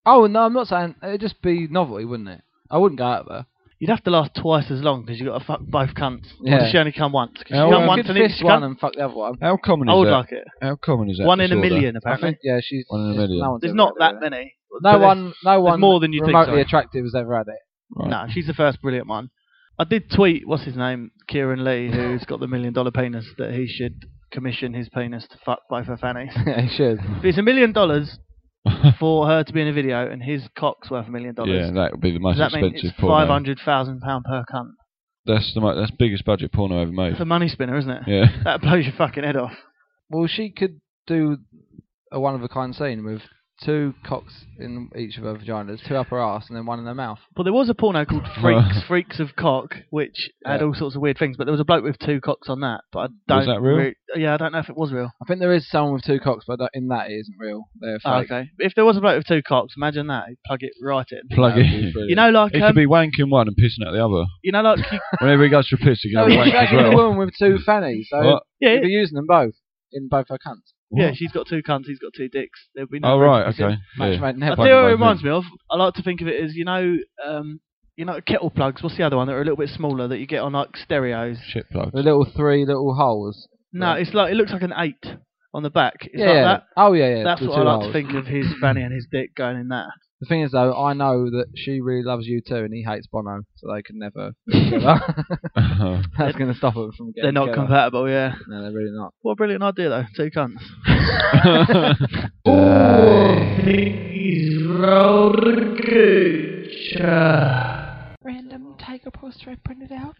Oh no, I'm not saying it'd just be novelty, wouldn't it? I wouldn't go out there. You'd have to last twice as long because you got to fuck both cunts. Or Yeah. does she only come once? Because Oh, she come well, once Could and then fist she one come. and fuck the other one. How common is I would that? like it. How common is that? One in a disorder? million, I apparently. think she's 1 in a it's- million. No one's There's ever not had that it. many. No one more than you think, remotely sorry. attractive has ever had it. Right. No, she's the first brilliant one. I did tweet, what's his name, Kieran Lee, who's got the $1 million penis, that he should commission his penis to fuck both her fannies. Yeah, he should. If it's $1 million for her to be in a video and his cock's worth $1 million, Yeah, that would be the most does that mean expensive it's porno. £500,000 per cunt? That's the biggest budget porno ever made. It's a money spinner, isn't it? Yeah. That blows your fucking head off. Well, she could do a one-of-a-kind scene with 2 cocks in each of her vaginas, 2 up her arse, and then 1 in her mouth. Well, there was a porno called Freaks of Cock, which had all sorts of weird things, but there was a bloke with 2 cocks on that. But I don't. Was that real? Yeah, I don't know if it was real. I think there is someone with 2 cocks, but in that it isn't real. They're Oh, fake. okay. If there was a bloke with 2 cocks, imagine that. He'd plug it right in. Plug That would it. be brilliant. You know, like He could be wanking one and pissing out the other. you know, like Whenever he goes for a piss, he can No, have a he's wank as shagging a well. woman with 2 fannies, so What? yeah, he'd be using them both in both her cunts. yeah. She's got 2 cunts. He's got 2 dicks. There'd be no. Oh right, reference. okay. Match Yeah. made in I heaven. tell you what it Both reminds me of. I like to think of it as you know, kettle plugs. What's the other one that are a little bit smaller that you get on like stereos? Shit plugs. The 3 little holes. No, it's like it looks like an 8 on the back. It's yeah, like yeah. that. Oh yeah. That's the what 2 I like holes. to think of his fanny and his dick going in that. The thing is, though, I know that she really loves you too, and he hates Bono, so they can never get together. That's going to stop them from getting They're not together. compatible, yeah. No, they're really not. What a brilliant idea, though. 2 cunts. Random tiger poster I printed out.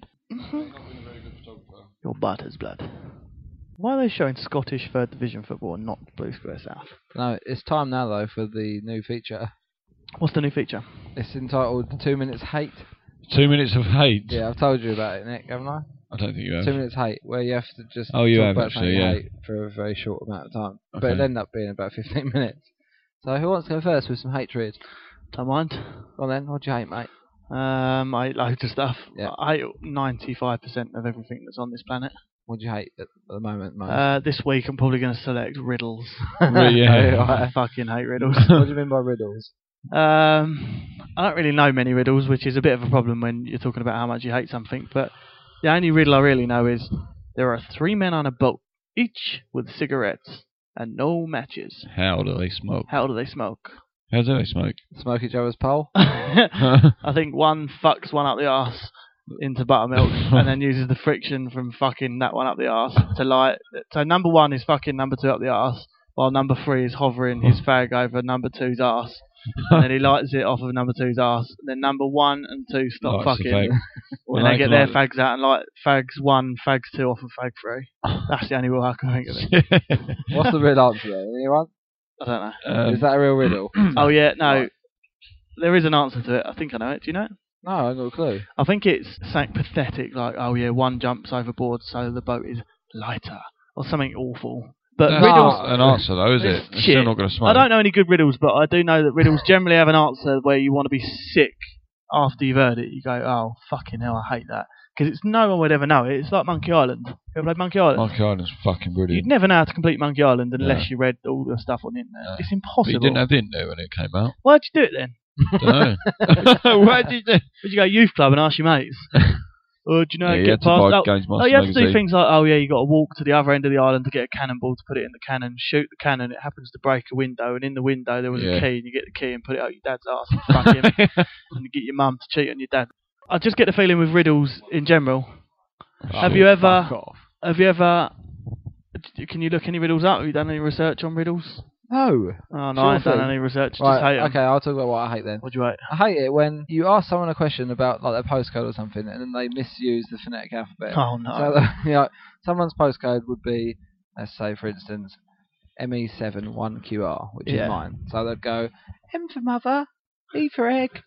Your butter's blood. Why are they showing Scottish Third Division football and not Blue Square South? No, it's time now, though, for the new feature. What's the new feature? It's entitled 2 Minutes Hate. 2 minutes of hate. Yeah, I've told you about it, Nick, haven't I? I don't think you have. 2 Minutes Hate, where you have to just Oh, you talk have about actually, something you yeah. hate for a very short amount of time. But Okay. it'll end up being about 15 minutes. So who wants to go first with some hatred? Don't mind. Well then, what do you hate, mate? I hate loads of stuff. Yeah. I hate 95% of everything that's on this planet. What do you hate at the moment? Mo? This week I'm probably going to select riddles. Really, yeah. Okay, I right. fucking hate riddles. What do you mean by riddles? I don't really know many riddles, which is a bit of a problem when you're talking about how much you hate something. But the only riddle I really know is there are 3 men on a boat, each with cigarettes and no matches. How do they smoke? How do they smoke? How do they smoke? Smoke each other's pole? I think one fucks one up the arse into buttermilk and then uses the friction from fucking that one up the arse to light. So number 1 is fucking number 2 up the arse, while number 3 is hovering his fag over number 2's arse. And then he lights it off of number 2's arse. Then number 1 and 2 stop Lights the fucking. fag. When Well, they get like- their fags out and light fags 1, fags 2 off of fag 3. That's the only way I can think of it. What's the real answer there? Anyone? I don't know. Is that a real riddle? Oh yeah, no. Right. There is an answer to it. I think I know it. Do you know it? No, I haven't got a clue. I think it's something pathetic, like, oh yeah, one jumps overboard so the boat is lighter, or something awful. But That's riddles, not an answer though, is it? It's It's shit. still not going to smoke. I don't know any good riddles, but I do know that riddles generally have an answer where you want to be sick after you've heard it. You go, oh, fucking hell, I hate that. Because it's no one would ever know it. It's like Monkey Island. You ever played Monkey Island? Monkey Island's fucking brilliant. You'd never know how to complete Monkey Island unless Yeah. you read all the stuff on the internet. Yeah. It's But impossible. you didn't have the internet when it came out. Why'd you do it then? Don't know. Why did you do? Would you go youth club and ask your mates? Or do you know Yeah, how to you get had to past? buy Oh, Games oh, Master you have to do magazine. things like, oh yeah, you got to walk to the other end of the island to get a cannonball to put it in the cannon, shoot the cannon, it happens to break a window, and in the window there was Yeah. a key, and you get the key and put it out your dad's ass and fuck him, and you get your mum to cheat on your dad. I just get the feeling with riddles in general. Have you ever? Fuck off. Have you ever? Can you look any riddles up? Have you done any research on riddles? No. Oh no, Sure I haven't done thing. any research. Just Right, hate 'em. okay, I'll talk about what I hate then. What do you hate? I hate it when you ask someone a question about like their postcode or something, and then they misuse the phonetic alphabet. Oh no. So, you know, someone's postcode would be, let's say, for instance, ME71QR, which Yeah. is mine. So they'd go M for mother, E for egg,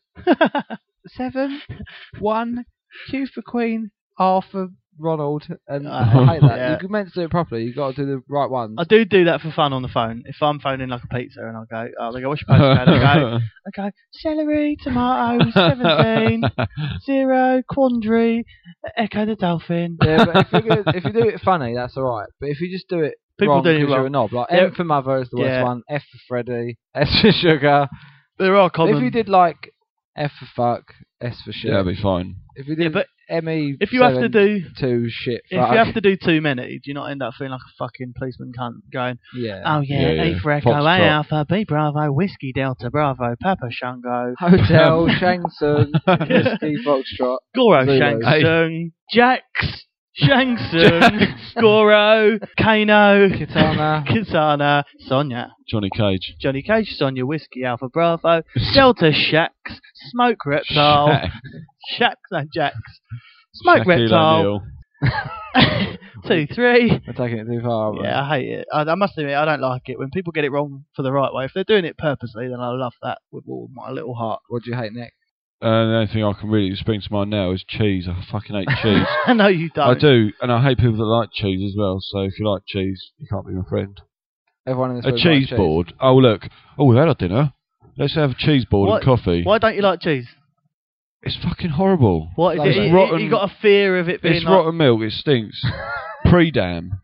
7, 1, Q for queen, R for Ronald, and I hate that. Yeah. You're meant to do it properly. You've got to do the right ones. I do that for fun on the phone. If I'm phoning like a pizza and I'll go, oh, they go, what's your postcode? I go, celery, tomato, 17, 0, quandary, echo the dolphin. Yeah, but if you do it funny, that's all right. But if you just do it People wrong do it because you're wrong. a knob, like Yeah. M for mother is the worst Yeah. one, F for Freddy, S for sugar, There are common. If you did like F for fuck, S for shit. Yeah, that'd be fine. If you did but ME, if you have to do shit, if fuck. you have to do too many, do you not end up feeling like a fucking policeman cunt going, yeah. oh yeah, Yeah, A yeah. for Echo, A Foxtrot. Alpha, B Bravo, Whiskey Delta Bravo, Papa Shango, Hotel, Shang Tsung, Whiskey, Foxtrot. Goro Zulu. Shang Tsung, Jax, Shang Tsung, Goro, Kano, Kitana. Sonia, Johnny Cage. Johnny Cage, Sonia, Whiskey Alpha Bravo, Delta Shax, Smoke Reptile, Shaq. Shax and Jax, Smoke Shaquille Reptile, O'Neal. 2, 3. We're taking it too far. But Yeah, I hate it. I must admit, I don't like it when people get it wrong for the right way. If they're doing it purposely, then I love that with all my little heart. What do you hate, Nick? The only thing I can really spring to mind now is cheese. I fucking hate cheese. I know you don't. I do, and I hate people that like cheese as well. So if you like cheese, you can't be my friend. Everyone in this A room cheese likes board. Oh look. Oh, we've had our dinner. Let's have a cheese board What? and coffee. Why don't you like cheese? It's fucking horrible. What is Like it? it's rotten- You got a fear of it being It's like... rotten milk. It stinks. Pre-dam.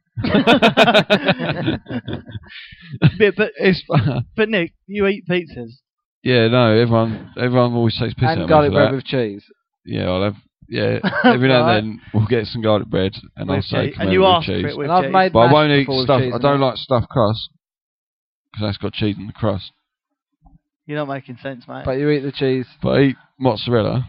but It's but Nick, you eat pizzas. yeah. No, everyone always takes piss out And of me garlic for bread that. with cheese. Yeah, I'll have. Yeah, every now Right. and then we'll get some garlic bread, and I'll With say, cheese. "Come And you over ask with for cheese." it with And I've cheese. made But I mashed won't eat before with stuff. cheese I in don't it. like stuffed crust because that's got cheese in the crust. You're not making sense, mate. But you eat the cheese. But I eat mozzarella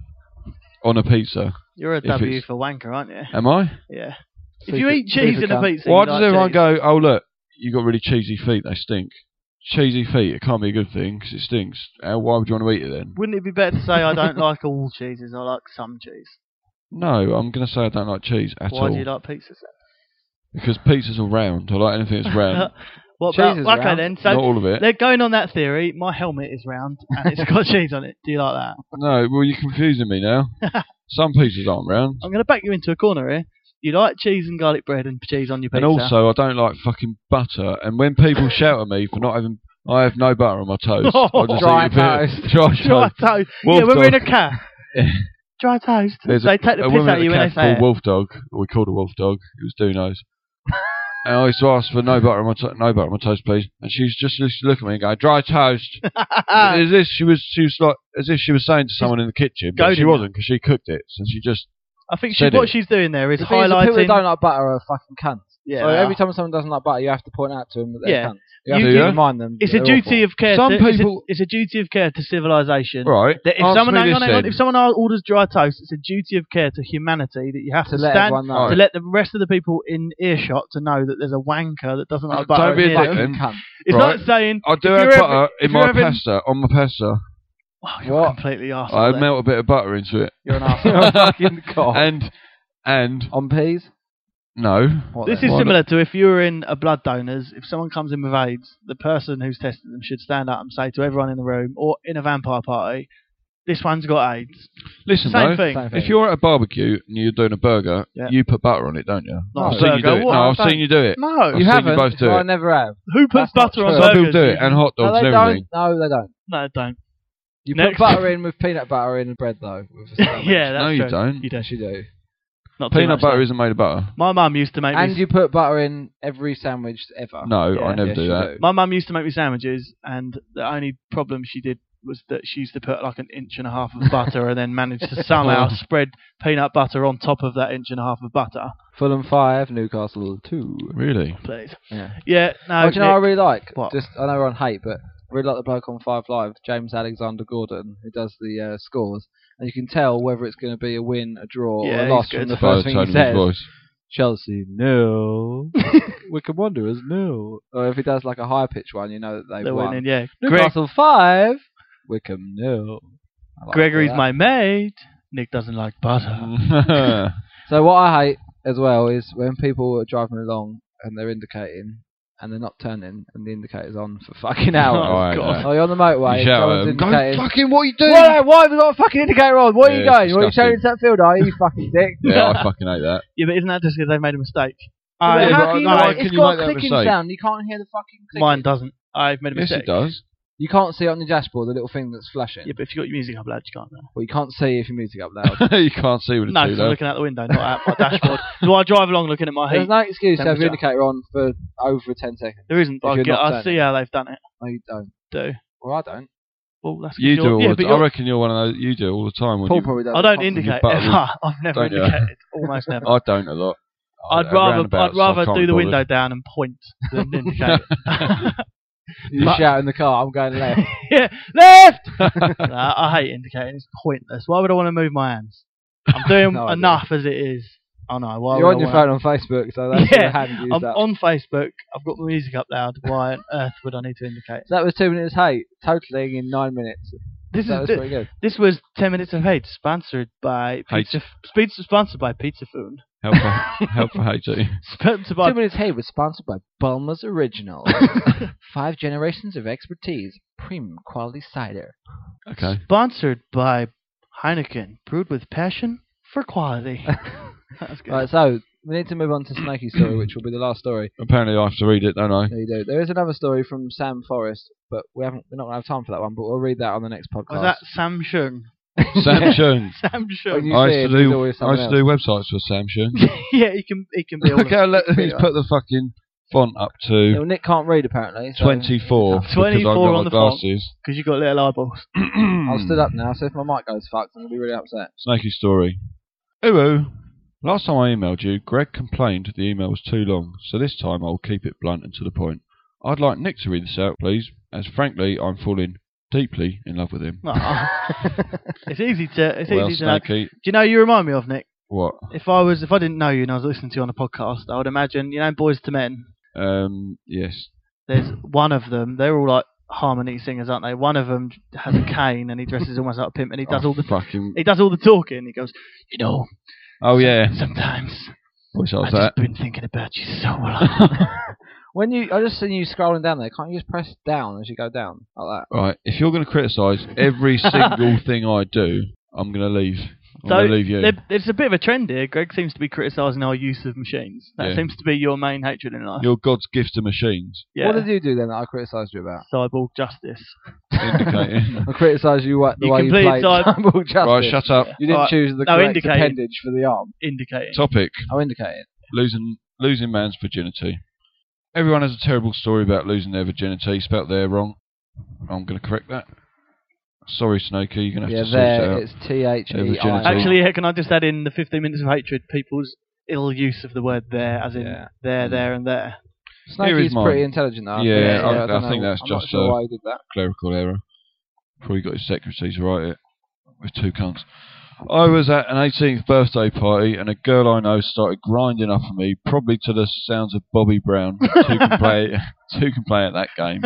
on a pizza. You're a if W it's- for wanker, aren't you? Am I? Yeah. If Super- you eat cheese super in a cunt. pizza, Why you does like everyone cheese. go, "Oh look, you got really cheesy feet. They stink." Cheesy feet. It can't be a good thing because it stinks. Why would you want to eat it then? Wouldn't it be better to say I don't like all cheeses, I like some cheese? No, I'm going to say I don't like cheese at Why all. do you like pizzas then? Because pizzas are round. I like anything that's round. What Cheese about, is okay round. then, so Not all of it. they're going on that theory, my helmet is round and it's got cheese on it. Do you like that? No, well, you're confusing me now. Some pizzas aren't round. I'm going to back you into a corner here. You like cheese and garlic bread and cheese on your pizza. And also, I don't like fucking butter. And when people shout at me for not having... I have no butter on my toast. I just Dry eat a bit of- toast. Dry dry toast. toast. Wolf Yeah, when we're in a dog. car. Dry toast. There's They take the a piss woman out at of you the when they cafe say called it. Wolf Dog. Or we called her Wolf Dog. It was Duno's. And I used to ask for no butter on my toast, please. And she just used to look at me and go, "Dry toast." as if she was like, as if she was saying to someone in the kitchen, but she Goading wasn't because she cooked it. So she just I think said what it. she's doing there is The thing is, the people that highlighting... don't like butter are fucking cunts. Yeah, So they every are. time someone doesn't like butter, you have to point out to them that they're Yeah. cunts. You have You- to you- remind them. It's that a they're duty awful. of care. Some to, people- it's a duty of care to civilization. right. That if answer someone, me hang this on, then. if someone orders dry toast, it's a duty of care to humanity that you have to To let stand everyone know. to let the rest of the people in earshot to know that there's a wanker that doesn't like Don't butter. be a near dick them. then. Cunt. It's Right. like saying I do if have you're butter ever- in if my you're ever- pasta. On my pasta, Wow, you're What? completely arsehole. I there. melt a bit of butter into it. You're an You're arsehole. a fucking cock. And On peas? no. What This then? is Why similar to if you were in a blood donors, if someone comes in with AIDS, the person who's testing them should stand up and say to everyone in the room, or in a vampire party, this one's got AIDS. Listen Same though, thing. Same thing. if you're at a barbecue and you're doing a burger, Yeah. you put butter on it, don't you? Not I've a seen you burger. do it. What? No, I've Don't. seen you do it. No. I've You seen haven't. you both do so I it. never have. Who puts That's not butter on true. Some burgers? people do it, and hot No, dogs they and don't. everything. No, they don't. No, don't. You Next. put butter in with peanut butter in the bread though. With a sandwich. Yeah, that's No, you true. don't. You don't. Yes, you do. Not too Peanut much, butter though. isn't made of butter. My mum used to make And me. you put butter in every sandwich ever. No, Yeah, I never Yes, do you that. My mum used to make me sandwiches, and the only problem she did was that she used to put like an inch and a half of butter, and then managed to somehow spread peanut butter on top of that inch and a half of butter. Fulham 5, Newcastle 2. Really? Please. Yeah. Yeah. No. Oh, do you know what I Nick, really like? What? Just I know we're on hate, but I really like the bloke on 5 Live, James Alexander Gordon, who does the scores, and you can tell whether it's going to be a win, a draw, Yeah, or a he's loss good. from the By first the thing tone he of his says. voice. Chelsea nil, Wycombe Wanderers nil. Or if he does like a high pitch one, you know that they've they're won. winning. Yeah. Newcastle 5, Wycombe nil. I like Gregory's that. my mate. Nick doesn't like butter. So what I hate as well is when people are driving along and they're indicating and they're not turning and the indicator's on for fucking hours. Oh, Alright, God. Oh, you're on the motorway. You shout at someone's them, "Go indicating. fucking, what are you doing?" Why have you got a fucking indicator on? Where are you Yeah, going? it's What are you turning into disgusting. that field? Are you fucking dick? Yeah, I fucking hate that. Yeah, but isn't that just because they've made a mistake? But Yeah, how but can you no, not? how It's can you got make a that clicking mistake? sound. You can't hear the fucking clicking. Mine doesn't. I've made a Yes, mistake. it does. You can't see it on the dashboard, the little thing that's flashing. Yeah, but if you've got your music up loud, you can't. No, Well, you can't see if your music up loud. You can't see with a no, two 'cause I'm though. looking out the window, not out my dashboard. So I drive along looking at my There's heat. no excuse to have your temperature. indicator on for over 10 seconds. There isn't. if you're not I turning. see how they've done it. No, you don't. Do. Well, I don't. Well, that's You do all but I reckon you're one of those. You do all the time. When Paul you, probably does. I don't constantly. indicate butt ever. I've never Don't you? indicated. Almost never. I don't a lot. I'd rather do the window down and point than indicate. You shout in the car, I'm going left. Yeah, left! I hate indicating. It's pointless. Why would I want to move my hands? I'm doing No enough as it is. I know. Why You're would on I your wanna- phone on Facebook, so that's Yeah, your hand used I'm up. on Facebook. I've got the music up loud. Why on earth would I need to indicate? So that was 2 minutes hate, totaling in 9 minutes. This That was is pretty good. this was 10 minutes of hate, sponsored by Pizza. Sponsored by Pizza Food. Help for HG. Sponsored by 2 minutes hate was sponsored by Bulmer's Original. 5 generations of expertise, premium quality cider. Okay. Sponsored by Heineken, brewed with passion for quality. That's good. Right, so we need to move on to Snaky's story, which will be the last story. Apparently I have to read it, don't I? There you do. There is another story from Sam Forrest, but we're not going to have time for that one. But we'll read that on the next podcast. Was that Samsung? Samsung. Samsung. When you I see used him, to there's do. always I used someone to do websites for Samsung. Yeah, he can be all Look how of it. he's put the fucking font up Yeah, to well, Nick can't read apparently. So 24 because I've 24 got on my the font. glasses. Because you got little eyeballs. I've stood up now, so if my mic goes fucked, I'm going to be really upset. Snaky story. Ooh. Last time I emailed you, Greg complained the email was too long, so this time I'll keep it blunt and to the point. I'd like Nick to read this out, please, as frankly I'm falling deeply in love with him. It's easy to. It's Well, easy to know. Do Snaky, you know who you remind me of, Nick? what? If I didn't know you and I was listening to you on a podcast, I would imagine, you know, Boys to Men. Yes. There's one of them. They're all like harmony singers, aren't they? One of them has a cane and he dresses almost like a pimp, and he does all the talking. He goes, you know. Oh yeah. Sometimes Wish I was I've that. just been thinking about you so long. I just seen you scrolling down there. Can't you just press down as you go down like that? Right. If you're going to criticise every single thing I do, I'm going to leave. I'm going to leave you. There's a bit of a trend here. Greg seems to be criticising our use of machines. That Yeah. seems to be your main hatred in life. You're God's gift to machines. Yeah. What did you do then that I criticised you about? Cyborg justice. Indicating. I criticised you the way you completed played Cyborg Justice. Right, shut up. You didn't Right. choose the No, correct indicated. appendage for the arm. Indicating. Topic. Oh, indicated. Losing man's virginity. Everyone has a terrible story about losing their virginity. Spelt there wrong. I'm going to correct that. Sorry, Snakey, you're going to have to sort it there out. it's THEI. virginity. Actually, yeah, can I just add in the 15 minutes of hatred, people's ill use of the word there, as in Yeah. there, and there. Here Snakey's is mine. pretty intelligent though. Yeah, I I don't think know. that's I'm not just sure why he did that. Clerical error. Probably got his secretary to write it. With 2 cunts. I was at an 18th birthday party and a girl I know started grinding up on me, probably to the sounds of Bobby Brown, who can play at that game,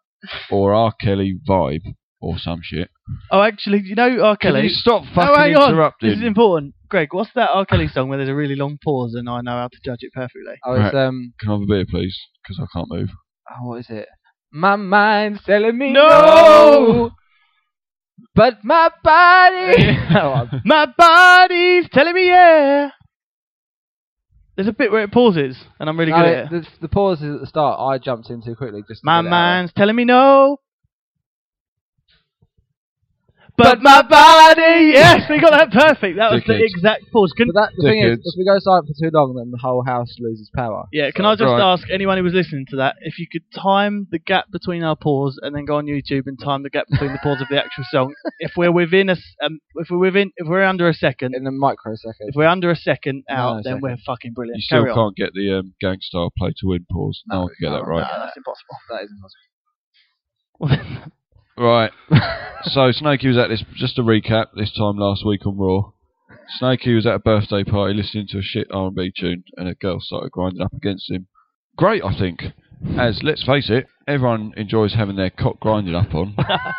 or R. Kelly Vibe, or some shit. Oh, actually, you know R. Can Kelly? you stop Oh, fucking hang on. interrupting? This is important. Greg, what's that R. Kelly song where there's a really long pause and I know how to judge it perfectly? Oh, it's Can I have a beer, please? Because I can't move. oh, what is it? My mind's telling me No! no, but my body. My body's telling me yeah. There's a bit where it pauses, and I'm really good at it. The pause is at the start. I jumped in too quickly. Just to My get it out. mind's telling me no. But my body, yes, we got that perfect. That was the Dickheads. exact pause. But the thing is, Dickheads. if we go silent for too long, then the whole house loses power. Yeah, can I just Right. ask anyone who was listening to that if you could time the gap between our pause and then go on YouTube and time the gap between the pause of the actual song? If we're within if we're under a second, In a microsecond. if we're under a second out, then second. we're fucking brilliant. You still Carry on. can't get the Gangstar play to win pause. No one can get that right. No, that's impossible. That is impossible. Right. So Snakey was at this, just to recap, this time last week on Raw. Snakey was at a birthday party listening to a shit R&B tune and a girl started grinding up against him. Great, I think. As, let's face it, everyone enjoys having their cock grinded up on.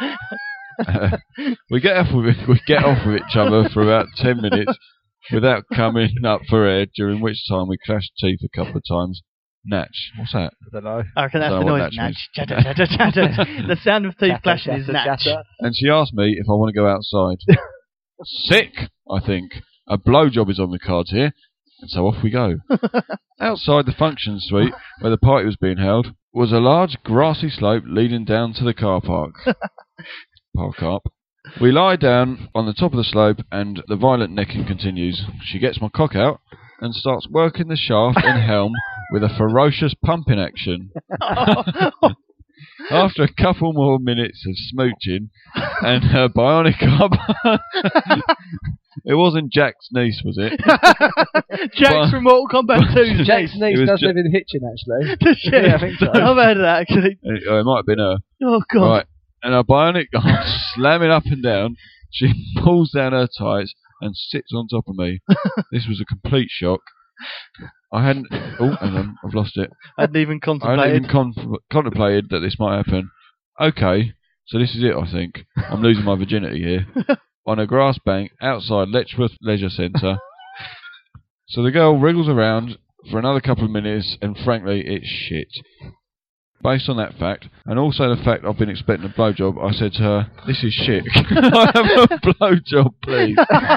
We get off with each other for about 10 minutes without coming up for air, during which time we clashed teeth a couple of times. Natch. What's that? I don't know. I reckon that's Don't the know what noise. natch Natch. Chatter, chatter, chatter. The sound of teeth clashing is natch. And she asked me if I want to go outside. Sick, I think. A blowjob is on the cards here. And so off we go. Outside the function suite, where the party was being held, was a large grassy slope leading down to the car park. Park up. We lie down on the top of the slope and the violent necking continues. She gets my cock out and starts working the shaft and helm with a ferocious pumping action. After a couple more minutes of smooching and her bionic arm, it wasn't Jack's niece, was it? Jack's from Mortal Kombat 2. Jack's niece was does Ja- live in Hitchin, actually. Does she? Yeah, I think so. I've heard of that, actually. It might have been her. Oh, God. Right. And her bionic arm slamming up and down, she pulls down her tights and sits on top of me. This was a complete shock. I hadn't... Oh, hang on, I've lost it. I hadn't even I contemplated. hadn't even contemplated that this might happen. Okay, so this is it, I think. I'm losing my virginity here. On a grass bank outside Letchworth Leisure Centre. So the girl wriggles around for another couple of minutes, and frankly, it's shit. Based on that fact, and also the fact I've been expecting a blowjob, I said to her, "This is shit. Can I have a blowjob, please?"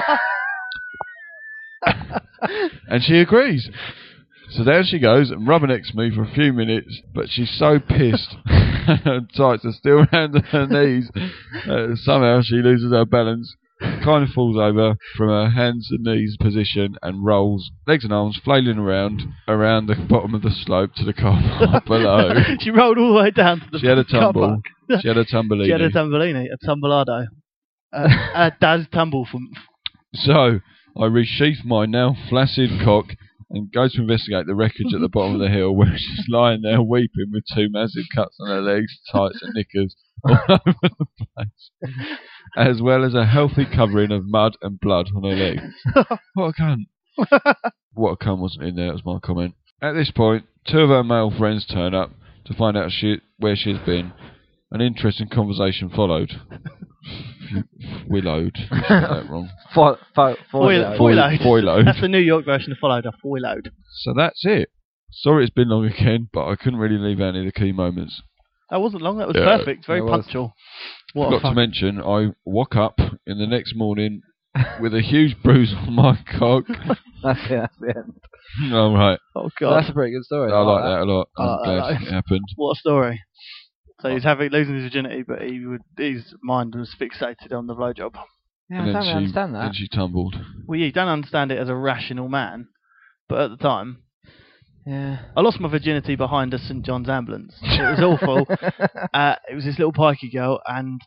And she agrees. So there she goes, and rubbernecks me for a few minutes, but she's so pissed. Her tights are still around her knees. Somehow she loses her balance, kind of falls over from her hands and knees position and rolls, legs and arms flailing around the bottom of the slope to the car park below. She rolled all the way down to the She had a car tumble. park. She had a tumbleini. She had a tumbleini, a tumblado. A dad's tumble from... So I resheath my now flaccid cock and go to investigate the wreckage at the bottom of the hill, where she's lying there weeping with two massive cuts on her legs, tights and knickers all over the place, as well as a healthy covering of mud and blood on her legs. What a cunt. What a cunt wasn't in there, was my comment. At this point, two of her male friends turn up to find out where she's been. An interesting conversation followed. Willowed. You said that wrong. Foiload. That's the New York version of followed, a foiload. So that's it. Sorry it's been long again, but I couldn't really leave out any of the key moments. That wasn't long, that was perfect. Very punctual. What Forgot to mention, I woke up in the next morning with a huge bruise on my cock. That's the end. All right. Oh, God. That's a pretty good story. I like that a lot. I'm I glad like it happened. What a story. So he's losing his virginity, but his mind was fixated on the blowjob. Yeah, I don't really understand that. Then she tumbled. Well, you don't understand it as a rational man, but at the time, Yeah. I lost my virginity behind a St John's ambulance. It was awful. It was this little pikey girl, and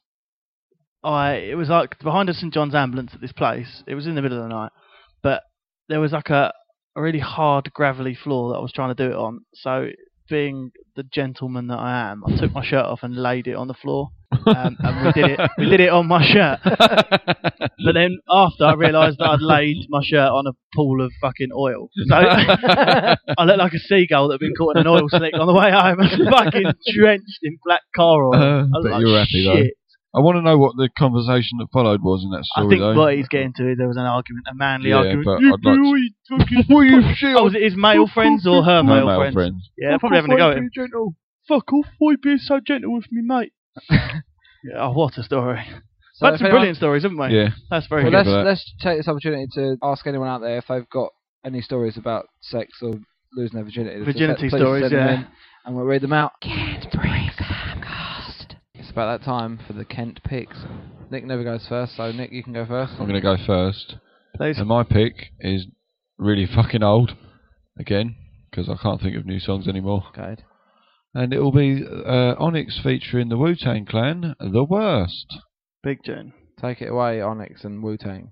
it was like behind a St John's ambulance at this place. It was in the middle of the night, but there was like a really hard gravelly floor that I was trying to do it on. So, being the gentleman that I am, I took my shirt off and laid it on the floor, and we did it on my shirt. But then after I realised that I'd laid my shirt on a pool of fucking oil, so I looked like a seagull that had been caught in an oil slick on the way home. I was fucking drenched in black car oil. I was but like, you were happy shit. though. I want to know what the conversation that followed was in that I story think though. what he's getting to is there was an argument, a manly Yeah, argument. but I'd like to... What you shit? Oh, was it his male friends or her No male friends? Yeah, they're probably having a go at him. Gentle. Fuck off, why being so gentle with me, mate? Yeah, oh, what a story. So That's if some anyone- brilliant stories, haven't we? Yeah. That's very Well, good. for that. let's take this opportunity to ask anyone out there if they've got any stories about sex or losing their virginity. Virginity Please stories, send them yeah. in and we'll read them out. Kent Picks Camcast. It's about that time for the Kent picks. Nick never goes first, so Nick, you can go first. I'm going to go first. Please. And my pick is really fucking old, again, because I can't think of new songs anymore. Good. And it will be Onyx featuring the Wu-Tang Clan, The Worst. Big tune. Take it away, Onyx and Wu-Tang.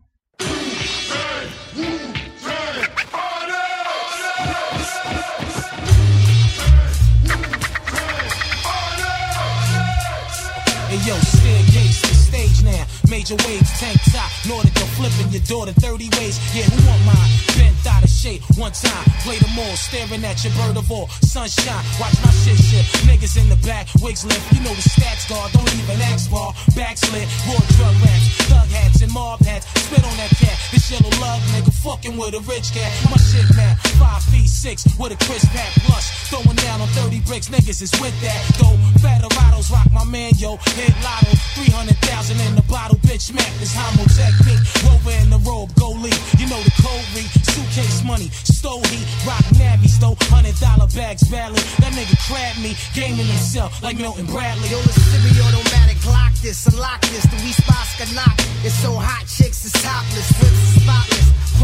Hey yo, staircase to stage now. Major waves, tank top, Nordic, you're flipping your daughter 30 ways. Yeah, who want mine? Bent out of shape, one time, play them all, staring at your bird of all. Sunshine, watch my shit shift. Niggas in the back, wigs lift. You know the stats guard, don't even ask for. Backslid, raw drug raps, thug hats and mob hats. Spit on that cat, this yellow love nigga fucking with a rich cat. My shit man, 5'6" with a crisp hat blush. Throwing down on 30 bricks, niggas is with that. Though, Federados rock my man, yo. Hit lotto, 300,000 in the bottle, bitch, smack this homo technique. Rover in the robe, go lead. You know the code read. Suitcase money, stole heat, rock navy, stole $100 bags badly. That nigga crabbed me, gaming himself like Milton Bradley. Yo, the semi-automatic, lock this, unlock this. The we spots can knock. It's so hot, chicks is topless, whips is spotless. Chrome rims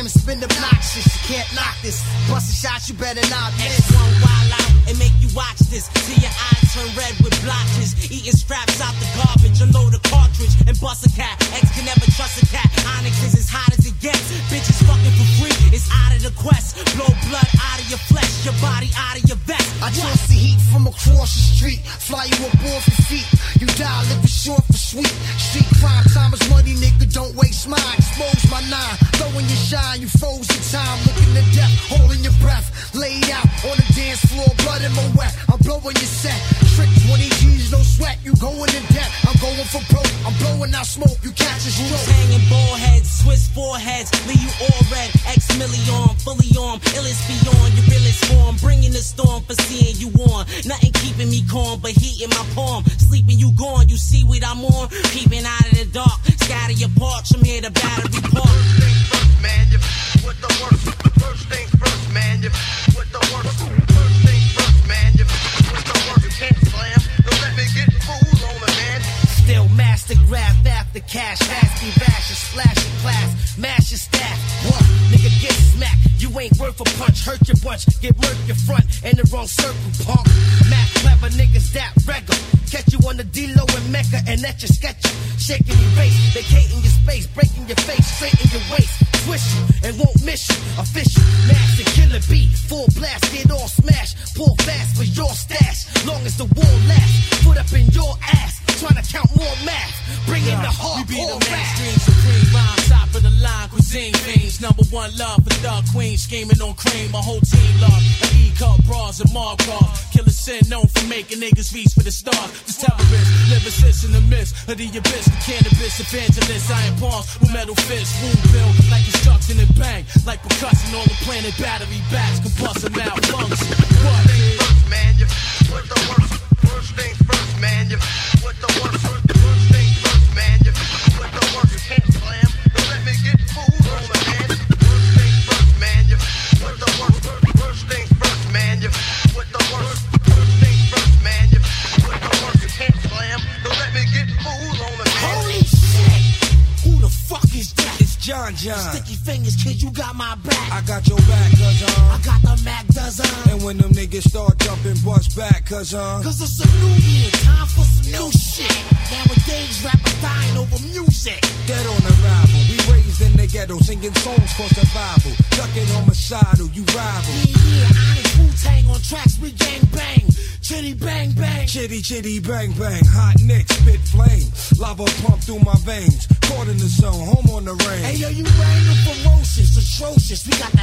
to spin obnoxious. You can't knock this. Bust a shot, you better not miss. X1 wild out and make you watch this till your eyes turn red with blotches. Eating straps out the garbage, unload a cartridge and bust a cat. X can never trust a cat. Onyx is as hot as it gets. Bitches fucking for free, it's out of the quest. Blow blood out of your flesh, your body out of your vest. I toss the heat from across the street, fly you up off your feet. You die living short for sweet. Street crime time is money, nigga, don't waste mine. Expose my nine, throwing your shine, you froze in time. Looking to death, holding your breath. Laid out on the dance floor, blood in my wet. I'm blowing your set. Trick 20 G's, no sweat, you going in debt. I'm going for broke, I'm blowing out smoke, you catch a stroke. Hanging ball heads, Swiss foreheads, leave you all red. X million, fully armed, illest beyond your realest form. Bringing the storm for seeing you on. Nothing keeping me calm, but heat in my palm. Sleeping you gone, you see what I'm on. Peeping out of the dark, scatter your parts. I'm here to battery park. Man, you with the worst. First things first, man, you with the worst. First things first, man, you with the worst. You can't slam, don't let me get fooled on the man. Still master grab after cash, fast be rash, splash your class, mash your staff. What? Nigga get smacked, you ain't worth a punch, hurt your bunch, get murked your front, in the wrong circle, punk. Mac clever niggas that regular, catch you on the D-Lo and Mecca and at your sketch. Shaking your face, vacating your space, breaking your face, straighten your waist, twist you and won't miss you. Official, master killer beat, full blast, get all smash, pull fast for your stash, long as the war lasts, foot up in your ass, trying to count more math, bring in the hard. We be the mainstream supreme rhyme, top of the line, cuisine fiends, number one love for Thug Queen, scheming on cream, my whole team love, like E-Cup, bras and Markov, killer sin known for making niggas reach for the stars, this terrorist, lyricist in the midst of the abyss, the cannabis evangelist, iron palms with metal fists, wound build like construction and bang, like percussion on the planet, battery backs, combustion malfunction. What? First, man, you with the worst. First things first, man, you with the worst. First things first, man, you with the worst. You can't slam, don't let me get fooled on the man. First things first, man, you with the worst. First things first, man, you with the worst. First things first, man, you with the worst. You can't slam, don't let me get fooled on the man. Holy shit! Who the fuck is that? It's John. Sticky fingers, kid, you got my back. I got your back, I got the Mac dozen. and when them niggas start jumping, bust back, cause it's a new year, time for some new shit. Nowadays, rappers dying over music. dead on arrival. We raised in the ghetto, singing songs for survival. Ducking homicidal, you rival. Yeah, Onyx Wu-Tang on tracks, we gang bang. Chitty bang bang. Chitty chitty bang bang, hot nicks, spit flame. Lava pump through my veins. Caught in the zone, home on the range. Hey yo, you random ferocious, atrocious. We got that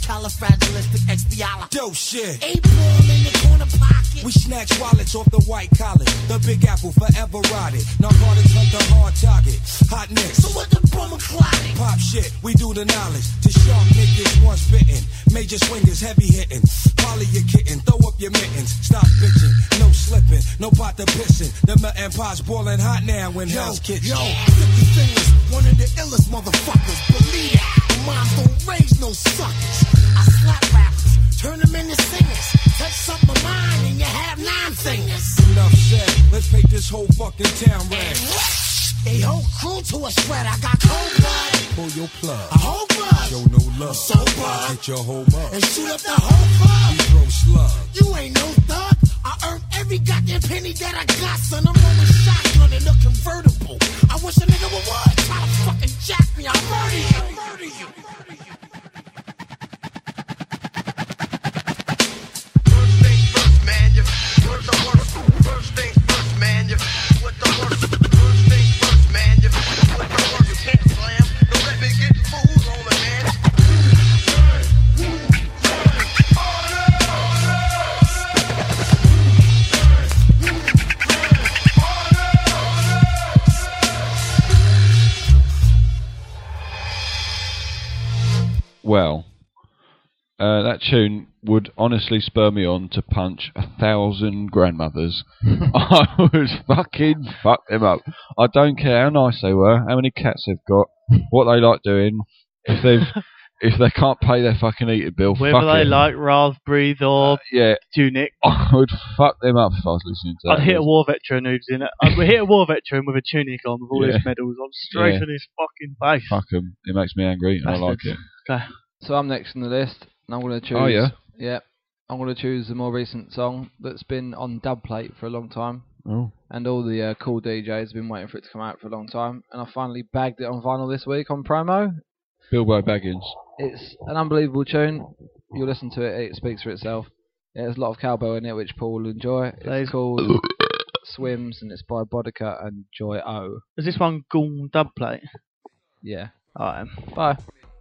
supercalifragilisticexpialidocious. Dope shit. 8-ball in the corner pocket. We snatch wallets off the white collar. The Big Apple forever rotted. Narcotics hunt the hard target. Hot nicks. So what the bummer clotting? Pop shit, we do the knowledge. To sharp niggas once bitten. Major swingers, heavy hitting. Polly your kitten, throw up your mittens. Stop bitching, no slipping, no pot to pissing. The melting pot's boiling hot now in Hell's Kitchen. Yo, 50 fingers, one of the illest motherfuckers. Believe it, the moms don't raise no suckers. I slap rappers, turn them into singers. Touch up my mind and you have 9 fingers. Enough said, let's paint this whole fucking town red. They whole crew to a shred. I got cold blood, Pull your plug, a whole blood, show no love. so blood, Hit your whole mug. and shoot up the whole club. We throw slugs. You ain't no thug. I earned every goddamn penny that I got, son. I'm rolling shotgun in a convertible. I wish a nigga would try to fucking jack me. I'll murder you. First things first, man, you with the worst. First things first, man, you with the worst. First things first, man, you with the worst. You can't slam, don't let me get fooled on the man. Well, that tune would honestly spur me on to punch 1,000 grandmothers. I would fucking fuck them up. I don't care how nice they were, how many cats they've got, what they like doing. If they can't pay their fucking eating bill, Whether fuck they it. like raspberries or Yeah, tunic. I would fuck them up if I was listening to that. I'd hit a war veteran who's in it. I'd hit a war veteran with a tunic on with all Yeah. his medals on straight Yeah. in his fucking face. Fuck them. It makes me angry and I like it. Okay. So I'm next on the list, and I'm going to choose. Oh, yeah? Yeah. I'm going to choose a more recent song that's been on dubplate for a long time. Oh. And all the cool DJs have been waiting for it to come out for a long time. And I finally bagged it on vinyl this week on promo. Bilbo Baggins. It's an unbelievable tune. You listen to it, it speaks for itself. There's a lot of cowbell in it, which Paul will enjoy. It's called Swims, and it's by Bodica and Joy O. Is this one Gorn dubplate? Yeah. Alright. Bye.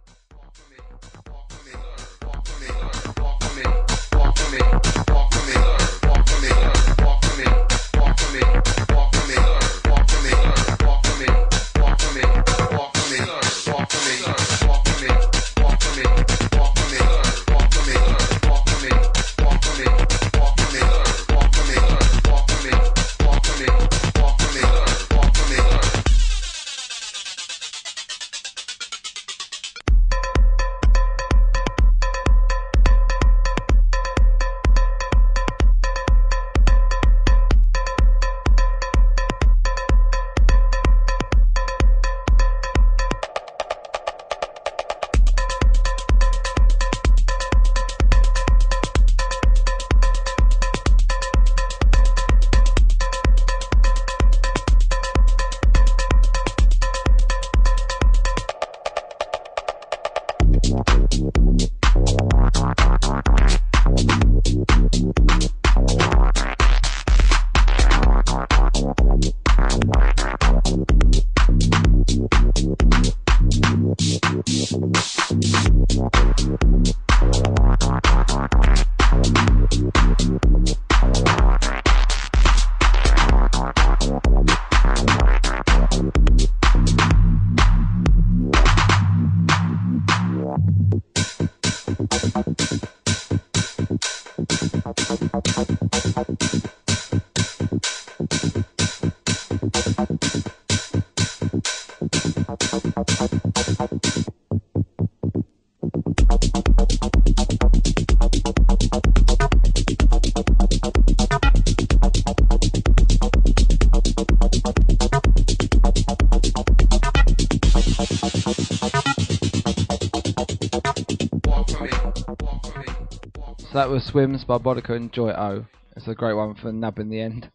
So that was Swims by Bodica and Joy O. It's a great one for nubbing the end.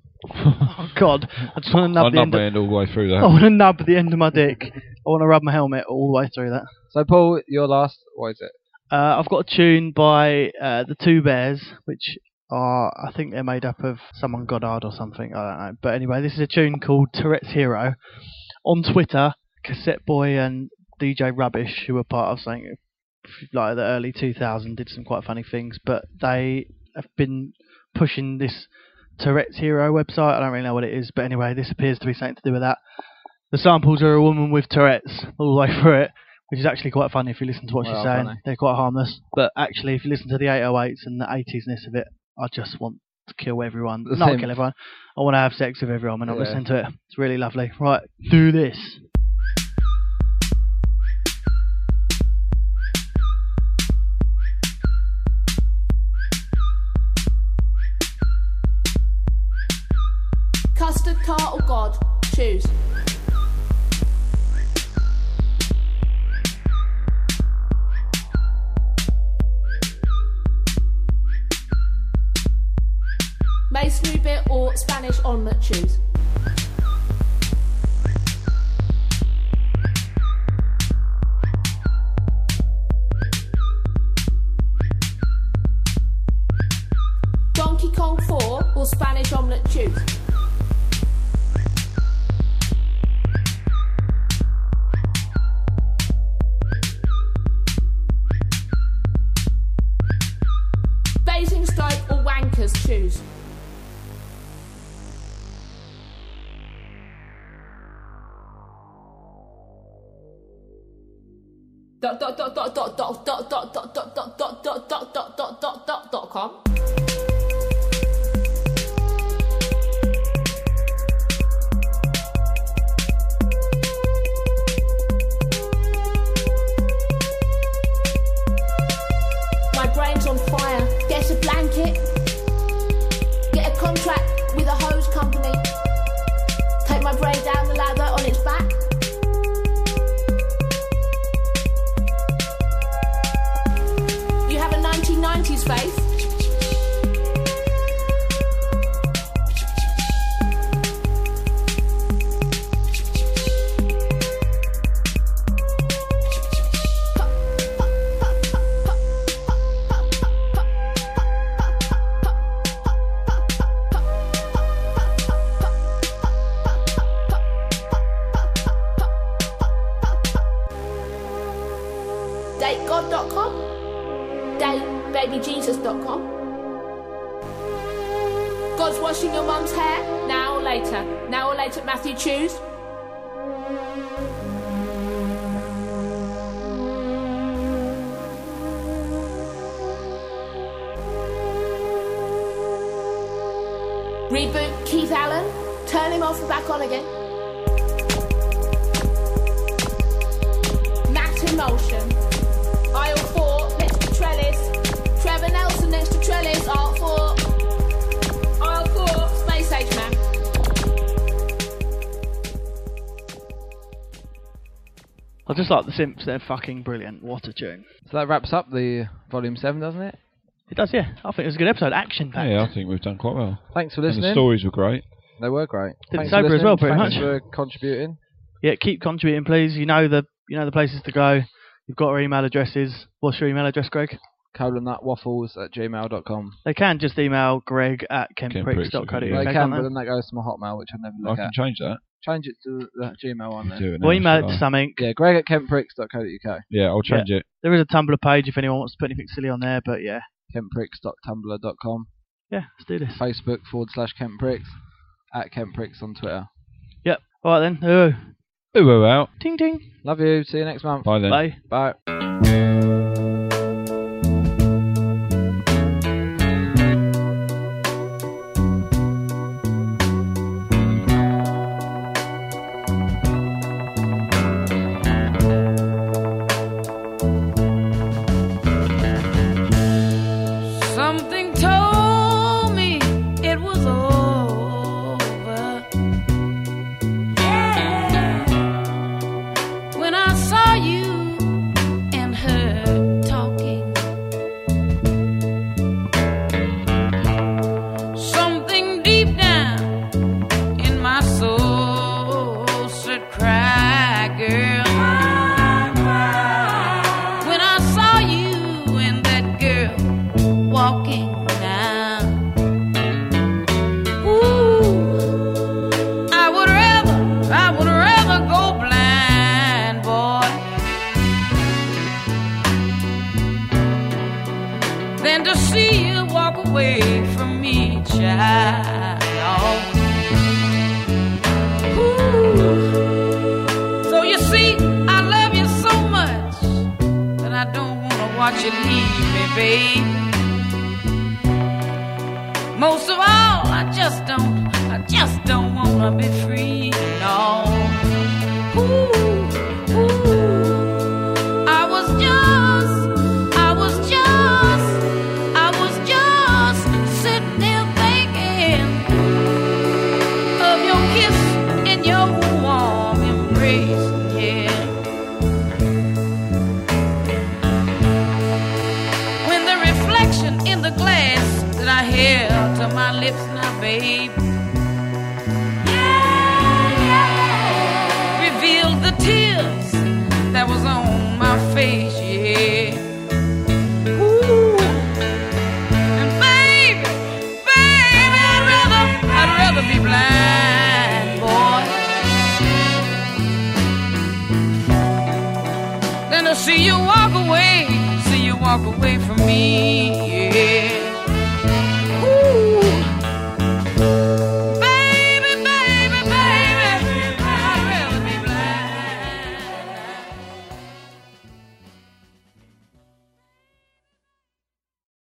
Oh God, I just want to nub the end. my end all the way through that. I want to nub the end of my dick. I want to rub my helmet all the way through that. So Paul, your last, what is it? I've got a tune by the Two Bears, which are, I think they're made up of someone Goddard or something, I don't know. But anyway, this is a tune called Tourette's Hero. On Twitter, Cassette Boy and DJ Rubbish, who were part of something like the early 2000s, did some quite funny things, but they have been pushing this Tourette's Hero website. I don't really know what it is, but anyway, this appears to be something to do with that. The samples are a woman with Tourette's all the way through it, which is actually quite funny if you listen to what she's saying. Funny. They're quite harmless, but actually if you listen to the 808s and the 80s-ness of it, I just want to kill everyone. Not kill everyone. I want to have sex with everyone when I'm listening to it. It's really lovely. Right, do this. Custard, tart or God? Choose. Masonry bit or Spanish omelette? Choose. Donkey Kong 4 or Spanish omelette? Choose. Basingstoke or Wankers? Choose. .com. My brain's on fire. Get a blanket. Get a contract with a hose company. Take my brain down the ladder on its back. DateGod.com, DateBabyJesus.com. God's washing your mum's hair, now or later. Now or later, Matthew, choose. Reboot Keith Allen, turn him off and back on again. Matt Emulsion, aisle 4 next to Trellis. Trevor Nelson next to Trellis, aisle 4. Aisle 4, Space Age Man. I just like the Simps, they're fucking brilliant. What a tune. So that wraps up the volume 7, doesn't it? It does, yeah. I think it was a good episode. Action packed. Yeah, I think we've done quite well. Thanks for And listening. the stories were great. They were great. Did Thanks sober for as well, listening. pretty Thanks much. for contributing. Yeah, keep contributing, please. You know the places to go. You've got our email addresses. What's your email address, Greg? colonnutwaffles@gmail.com. They can just email greg@kentpricks.co.uk. They Yeah. can, can't but they? then that goes to my Hotmail, which I never I look can at. change that. Change it to the Gmail one then. Do it Or now, email it shall to I? something. Yeah, greg@kentpricks.co.uk. Yeah, I'll change it. There is a Tumblr page if anyone wants to put anything silly on there, but yeah. kentpricks.tumblr.com. Yeah, let's do this. Facebook/kentpricks. @kentpricks on Twitter. Yep. Alright then. Ooh. Ooh, out. Ting ting. Love you. See you next month. Bye then. Bye. Bye. Something told me it was over. When I saw you and her talking, something deep down in my soul said, "Cry, girl." When I saw you and that girl walking now, ooh, I would rather go blind, boy, than to see you walk away from me, child. Ooh. So you see, I love you so much that I don't want to watch you leave me, babe. Most of all, I just don't wanna be free, no. Ooh, ooh. I was just sitting there thinking of your kiss and your warm embrace, yeah. When the reflection in the glass that I held to my lips now, babe, revealed the tears that was on my face, yeah. Ooh. And baby, I'd rather be blind, boy, than to see you walk away from me, yeah.